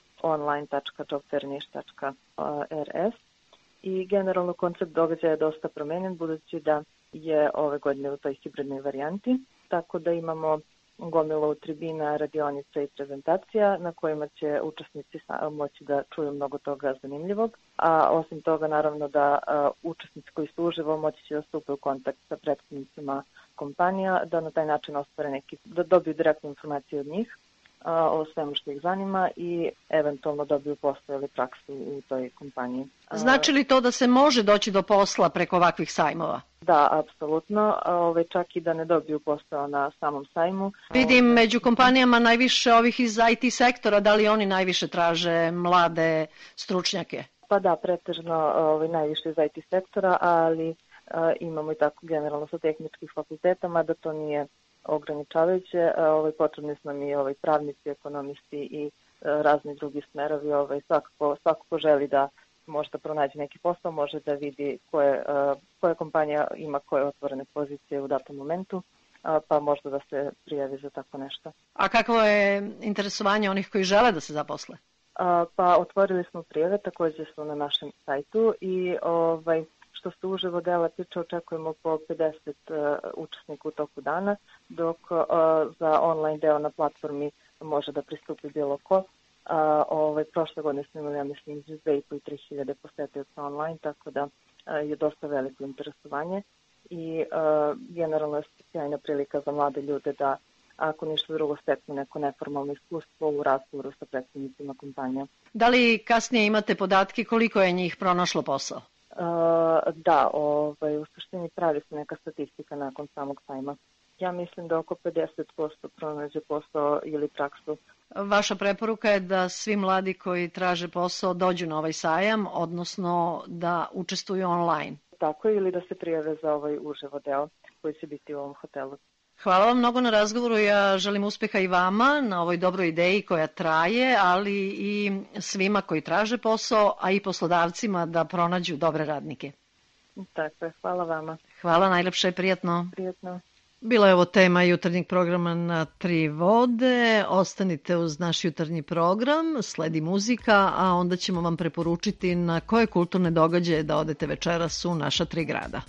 online.jobfairniš.rs. I generalno koncept događaja je dosta promenjen, budući da je ove godine u toj hibridnoj varijanti, tako da imamo gomilu tribina, radionica i prezentacija na kojima će učesnici moći da čuju mnogo toga zanimljivog, a osim toga naravno da učesnici koji su uživo moći će da stupe u kontakt sa predstavnicima kompanija, da na taj način ostvare da dobiju direktnu informaciju od njih o svemu što ih zanima i eventualno dobiju posao ili praksu u toj kompaniji. Znači li to da se može doći do posla preko ovakvih sajmova? Da, apsolutno. Čak i da ne dobiju posao na samom sajmu. Vidim među kompanijama najviše ovih iz IT sektora, da li oni najviše traže mlade stručnjake? Pa da, pretežno najviše iz IT sektora, ali imamo i tako generalno sa tehničkih fakultetama da to nije ograničavajuće. Potrebni su nam i pravnici, ekonomisti i razni drugi smerovi. Svako ko želi da možda pronaći neki posao, može da vidi koja kompanija ima koje otvorene pozicije u datom momentu, pa možda da se prijavi za tako nešto. A kakvo je interesovanje onih koji žele da se zaposle? Pa otvorili smo prijave, također su na našem sajtu i Što se uživo dela tiče, očekujemo po 50 učesnika u toku dana, dok za online deo na platformi može da pristupi bilo ko. Prošle godine smo imali, ja mislim, 2.500 i 3.000 posetioca online, tako da je dosta veliko interesovanje i generalno je sjajna prilika za mlade ljude da, ako ništa drugo, steknu neko neformalno iskustvo u razgovoru sa predstavnicima kompanija. Da li kasnije imate podatke koliko je njih pronašlo posao? Da, u suštini pravi se neka statistika nakon samog sajma. Ja mislim da oko 50% pronađe posao ili praksu. Vaša preporuka je da svi mladi koji traže posao dođu na ovaj sajam, odnosno da učestvuju online. Tako, ili da se prijave za ovaj uživo deo koji će biti u ovom hotelu. Hvala vam mnogo na razgovoru, ja želim uspeha i vama na ovoj dobroj ideji koja traje, ali i svima koji traže posao, a i poslodavcima da pronađu dobre radnike. Tako je, hvala vama. Hvala, najlepše i prijatno. Prijatno. Bila je ovo tema jutarnjeg programa na Tri vode. Ostanite uz naš jutarnji program, sledi muzika, a onda ćemo vam preporučiti na koje kulturne događaje da odete večeras u naša 3 grada.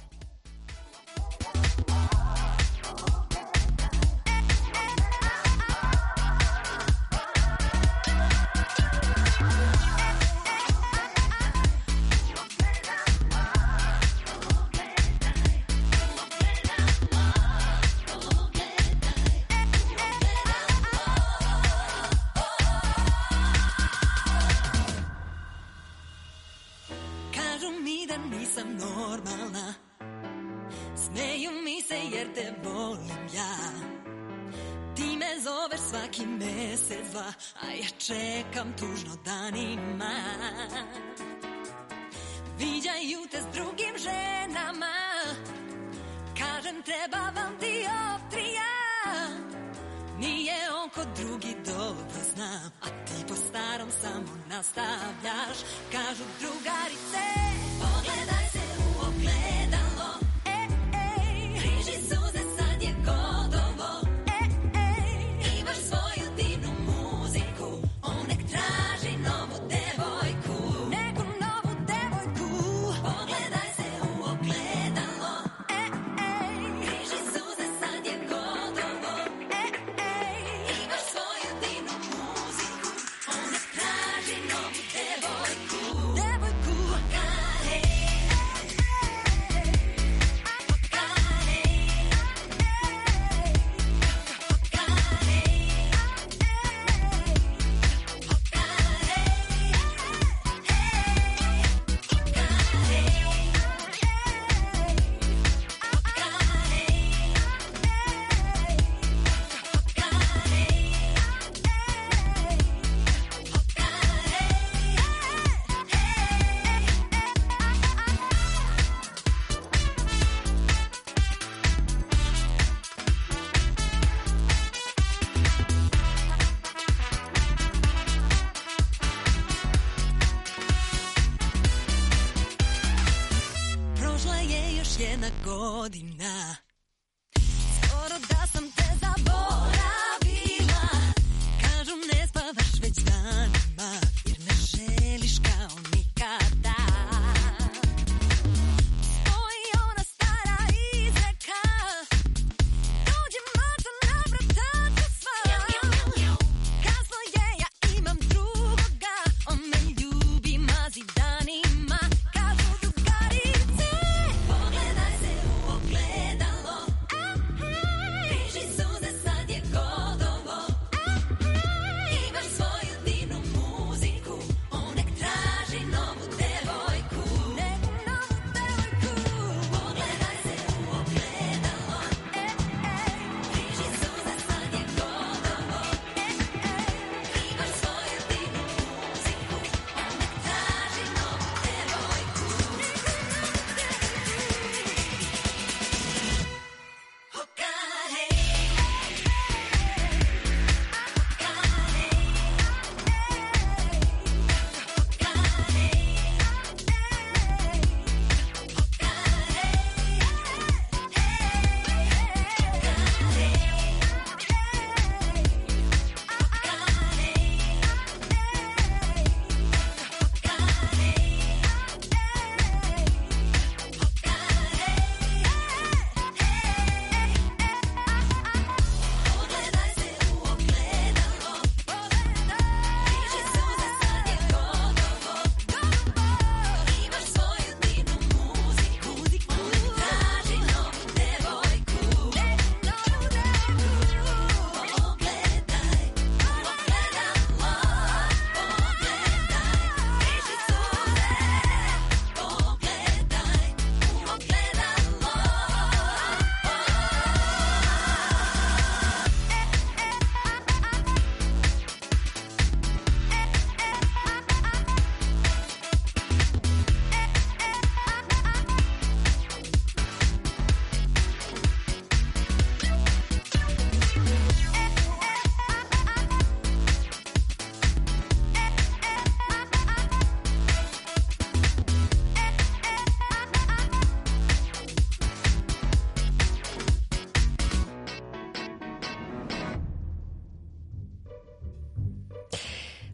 A ja čekam tužno danima. Viđaju te s drugim ženama. Kažem, treba vam dioptrija. Nije on ko drugi, dobro znam. A ti po starom samo nastavljaš. Kažu drugarice, pogledaj se u ogledalo. Križi suze, sad je gotovo. Imaš svoju divnu muziku, on nek traži novu devojku. Neku novu devojku. Pogledaj se u ogledalo. Križi suze, sad je gotovo. Imaš svoju divnu muziku, on nek traži novu devojku. Devojku. Kare.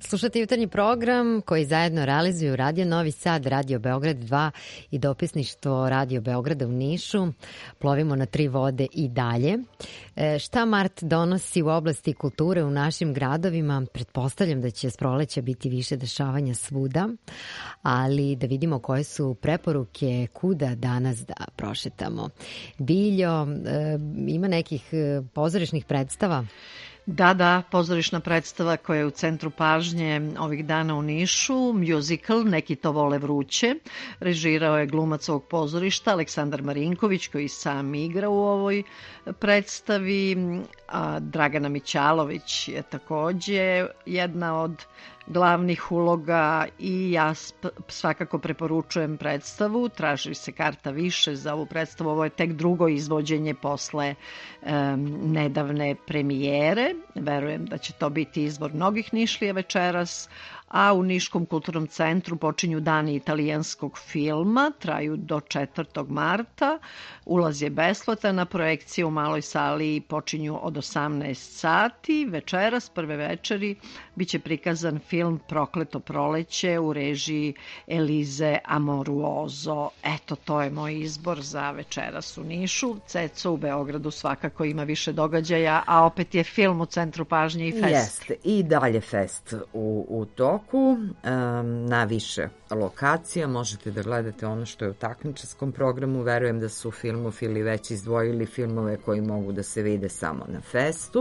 Slušate jutarnji program koji zajedno realizuju Radio Novi Sad, Radio Beograd 2 i dopisništvo Radio Beograda u Nišu. Plovimo na 3 vode i dalje. Šta mart donosi u oblasti kulture u našim gradovima? Pretpostavljam da će s proleća biti više dešavanja svuda, ali da vidimo koje su preporuke kuda danas da prošetamo. Biljo, ima nekih pozorišnih predstava? Da, pozorišna predstava koja je u centru pažnje ovih dana u Nišu, musical, neki to vole vruće. Režirao je glumac ovog pozorišta Aleksandar Marinković, koji sam igra u ovoj predstavi. Dragana Mićalović je takođe jedna od glavnih uloga i ja svakako preporučujem predstavu. Traži se karta više za ovu predstavu. Ovo je tek drugo izvođenje posle nedavne premijere. Verujem da će to biti izbor mnogih Nišlija večeras. A u Niškom kulturnom centru počinju dani italijanskog filma, traju do 4. marta. Ulaz je besplatan, na projekcije u maloj sali počinju od 18 sati. Večeras, prve večeri, biće prikazan film Prokleto proleće u režiji Elize Amoruozo. Eto, to je moj izbor za večeras u Nišu. Ceco u Beogradu svakako ima više događaja, a opet je film u centru pažnje i fest. Jeste, i dalje fest u toku. Na više lokacija možete da gledate ono što je u takmičarskom programu. Verujem da su filmofili već izdvojili filmove koji mogu da se vide samo na festu.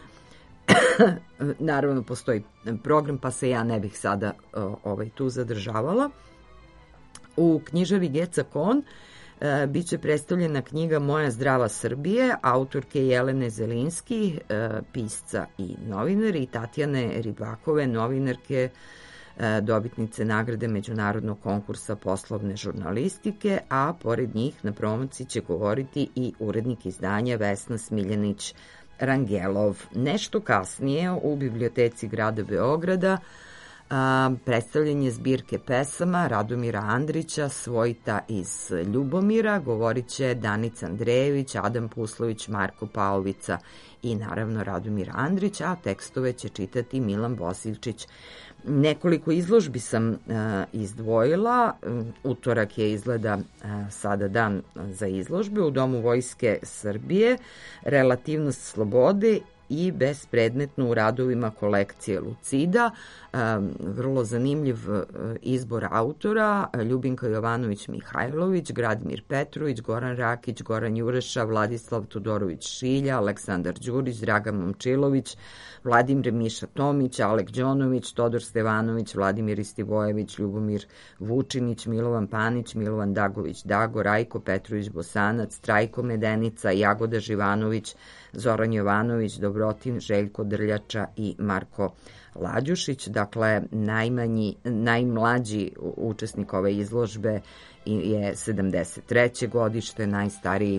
Naravno postoji program, pa se ja ne bih sada tu zadržavala. U knjižari Geca Kon biće predstavljena knjiga Moja zdrava Srbije, autorke Jelene Zelinski, pisca i novinar, i Tatjane Ribakove, novinarke, dobitnice nagrade Međunarodnog konkursa poslovne žurnalistike, a pored njih na promociji će govoriti i urednik izdanja Vesna Smiljanić-Rangelov. Nešto kasnije u biblioteci grada Beograda predstavljanje zbirke pesama Radomira Andrića, Svojta iz Ljubomira. Govorit će Danica Andrejević, Adam Puslović, Marko Paovica i naravno Radomir Andrić, a tekstove će čitati Milan Bosiljčić. Nekoliko izložbi sam izdvojila. Utorak je izgleda sada dan za izložbe u Domu Vojske Srbije, Relativnost slobode i Bespredmetno u radovima kolekcije Lucida. Vrlo zanimljiv izbor autora: Ljubinka Jovanović-Mihajlović, Gradimir Petrović, Goran Rakić, Goran Jureša, Vladislav Todorović-Šilja, Aleksandar Đurić, Dragan Momčilović, Vladimir Miša Tomić, Alek Đonović, Todor Stevanović, Vladimir Istivojević, Ljubomir Vučinić, Milovan Panić, Milovan Dagović Dago, Rajko Petrović Bosanac, Trajko Medenica, Jagoda Živanović, Zoran Jovanović, Dobrotin, Željko Drljača i Marko Lađušić. Dakle, najmlađi učesnik ove izložbe je 73. godište, najstariji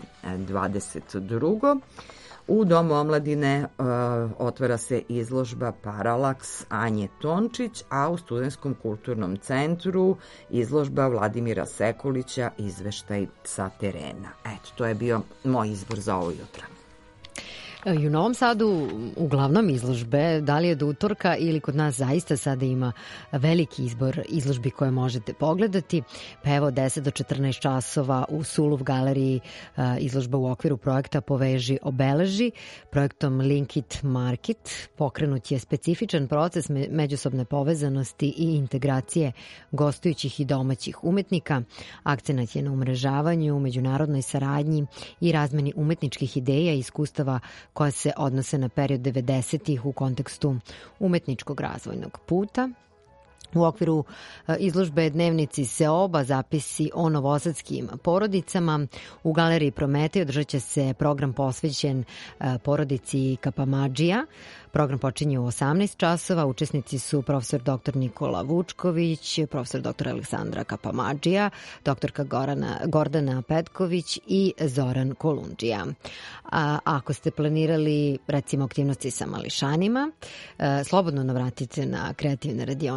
22. U Domu omladine otvara se izložba Paralaks Anje Tončić, a u Studentskom kulturnom centru izložba Vladimira Sekulića Izveštaj sa terena. Eto, to je bio moj izbor za ovo jutro. I u Novom Sadu uglavnom izložbe, da li je do utorka ili kod nas zaista sada ima veliki izbor izložbi koje možete pogledati. Pa evo 10 do 14 časova u Sulov galeriji izložba u okviru projekta Poveži obeleži. Projektom Link It Market pokrenut je specifičan proces međusobne povezanosti i integracije gostujućih i domaćih umetnika. Akcenat je na umrežavanju, međunarodnoj saradnji i razmeni umetničkih ideja i iskustava koja se odnose na period 90-ih u kontekstu umetničkog razvojnog puta. U okviru izložbe Dnevnici Seoba, zapisi o novosadskim porodicama. U galeriji Prometej održat će se program posvećen porodici Kapamadžija. Program počinje u 18 časova. Učesnici su profesor dr. Nikola Vučković, profesor dr. Aleksandra Kapamadžija, doktorka Gordana Petković i Zoran Kolundžija. Ako ste planirali recimo aktivnosti sa mališanima, slobodno navratite na kreativne radionice za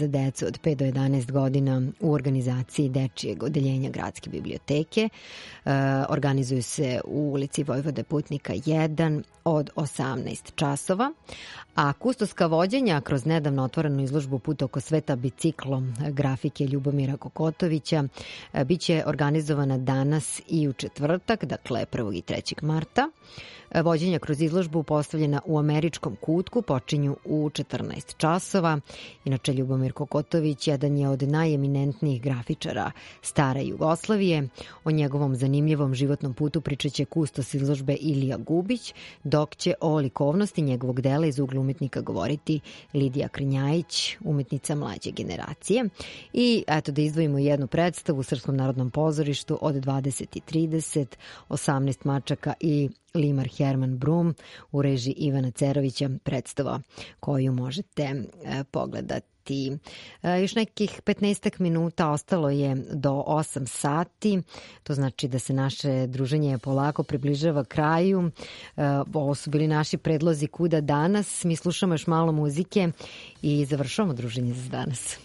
za decu od 5 do 11 godina u organizaciji Dečijeg odeljenja Gradske biblioteke. Organizuju se u ulici Vojvode Putnika 1 od 18 časova, a kustoska vođenja kroz nedavno otvorenu izložbu Put oko sveta biciklom grafike Ljubomira Kokotovića biće organizovana danas i u četvrtak, dakle 1. i 3. marta. Vođenja kroz izložbu postavljena u američkom kutku počinju u 14 časova. Inače, Ljubomir Kokotović jedan je od najeminentnijih grafičara stare Jugoslavije. O njegovom zanimljivom životnom putu pričat će kustos izložbe Ilija Gubić, dok će o likovnosti njegovog dela iz ugla umetnika govoriti Lidija Krnjajić, umetnica mlađe generacije. I eto da izdvojimo jednu predstavu u Srpskom narodnom pozorištu od 20:30, 18 mačaka i Limar Herman Brum u režiji Ivana Cerovića, predstava koju možete pogledati. Još nekih 15 minuta ostalo je do 8 sati, to znači da se naše druženje polako približava kraju. Ovo su bili naši predlozi kuda danas. Mi slušamo još malo muzike i završavamo druženje za danas.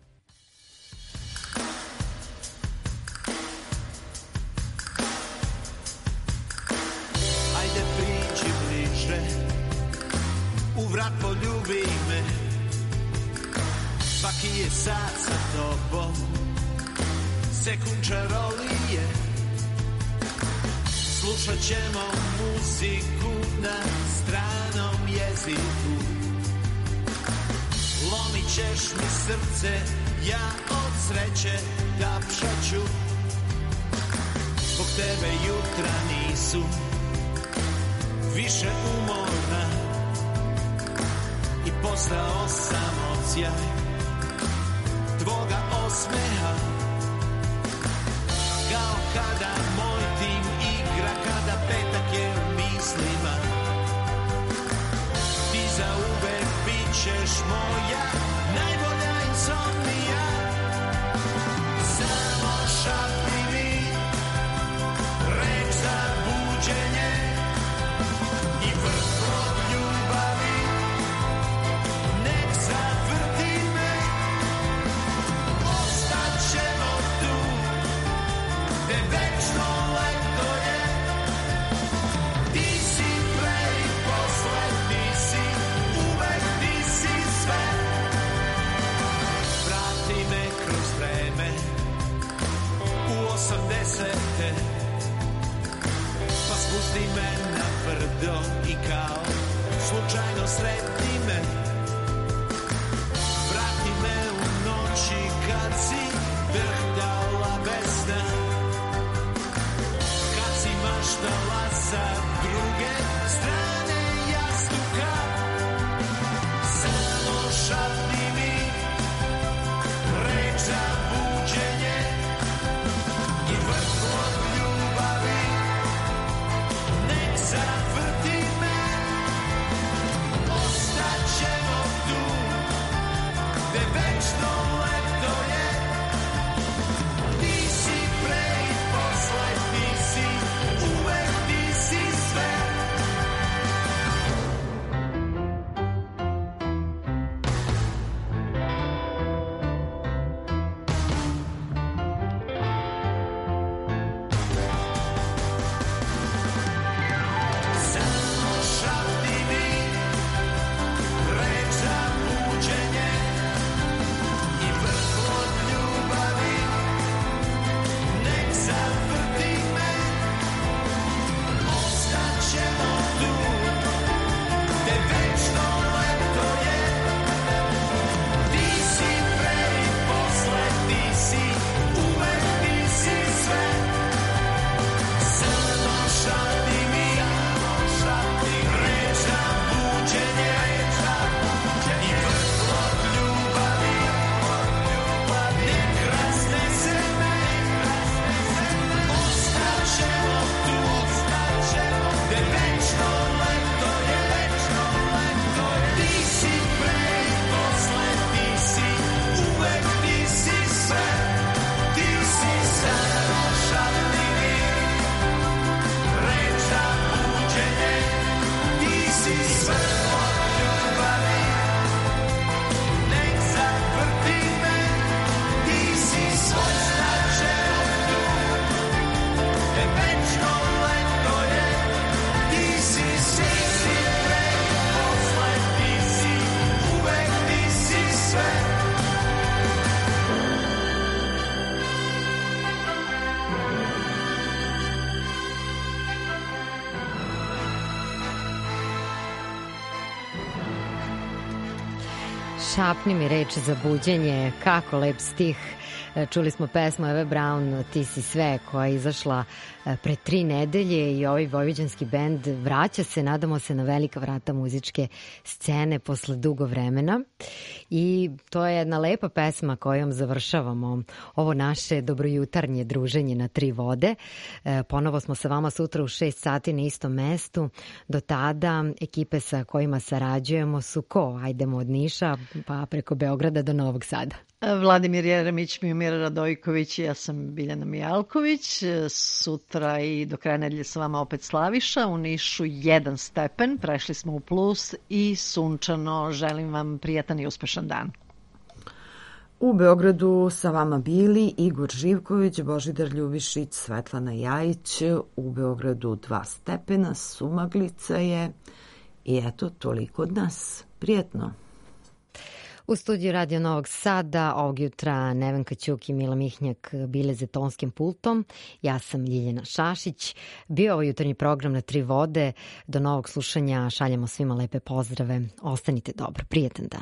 Vrat poljubi me, svaki je sat sa tobom, sekund čarolije. Slušat ćemo muziku na stranom jeziku. Lomit ćeš mi srce, ja od sreće tapšaću. Zbog tebe jutra nisu više umorna i postao sam odsjaj tvoga osmeha. Kao kada moj tim igra, kada petak je u mislima. Ti zauvek bit ćeš moja najbolja insomnija. Samo šapni mi reč za buđenje i vrh od ljubavi. Zavrti me, ostaćemo tu, gde večno leto je. Ti si pre i posle, ti si uvek, ti si sve. Vrati me kroz vreme u 80-te, pa spusti me na brdo i kao slučajno sretni me. Kad si drhtala bez sna, kad si maštala sa druge strane jastuka, samo šapni mi reč za buđenje i vrh od ljubavi, nek zavrti me, ostaćemo Šapni mi reč za buđenje, kako lep stih. Čuli smo pesmu Eve Braun, Ti si sve, koja je izašla pre 3 nedelje i ovaj vojvođanski bend vraća se, nadamo se, na velika vrata muzičke scene posle dugo vremena. I to je jedna lepa pesma kojom završavamo ovo naše dobrojutarnje druženje na 3 vode. Ponovo smo sa vama sutra u 6 sati na istom mestu. Do tada ekipe sa kojima sarađujemo su ko? Ajdemo od Niša pa preko Beograda do Novog Sada. Vladimir Jeremić, Miomir Radojković i ja sam Biljana Mijalković. Sutra i do kraja nedelje sa vama opet Slaviša. U Nišu 1 stepen, prešli smo u plus i sunčano. Želim vam prijatan i uspešan dan. U Beogradu sa vama bili Igor Živković, Božidar Ljubišić, Svetlana Jajić. U Beogradu 2 stepena, sumaglica je. I eto, toliko od nas. Prijetno. U studiju Radio Novog Sada ovog jutra Nevenka Ćuk i Mila Mihnjak bile za tonskim pultom. Ja sam Ljiljana Šašić. Bio ovo jutarnji program na 3 vode. Do novog slušanja šaljemo svima lepe pozdrave. Ostanite dobro. Prijetan dan.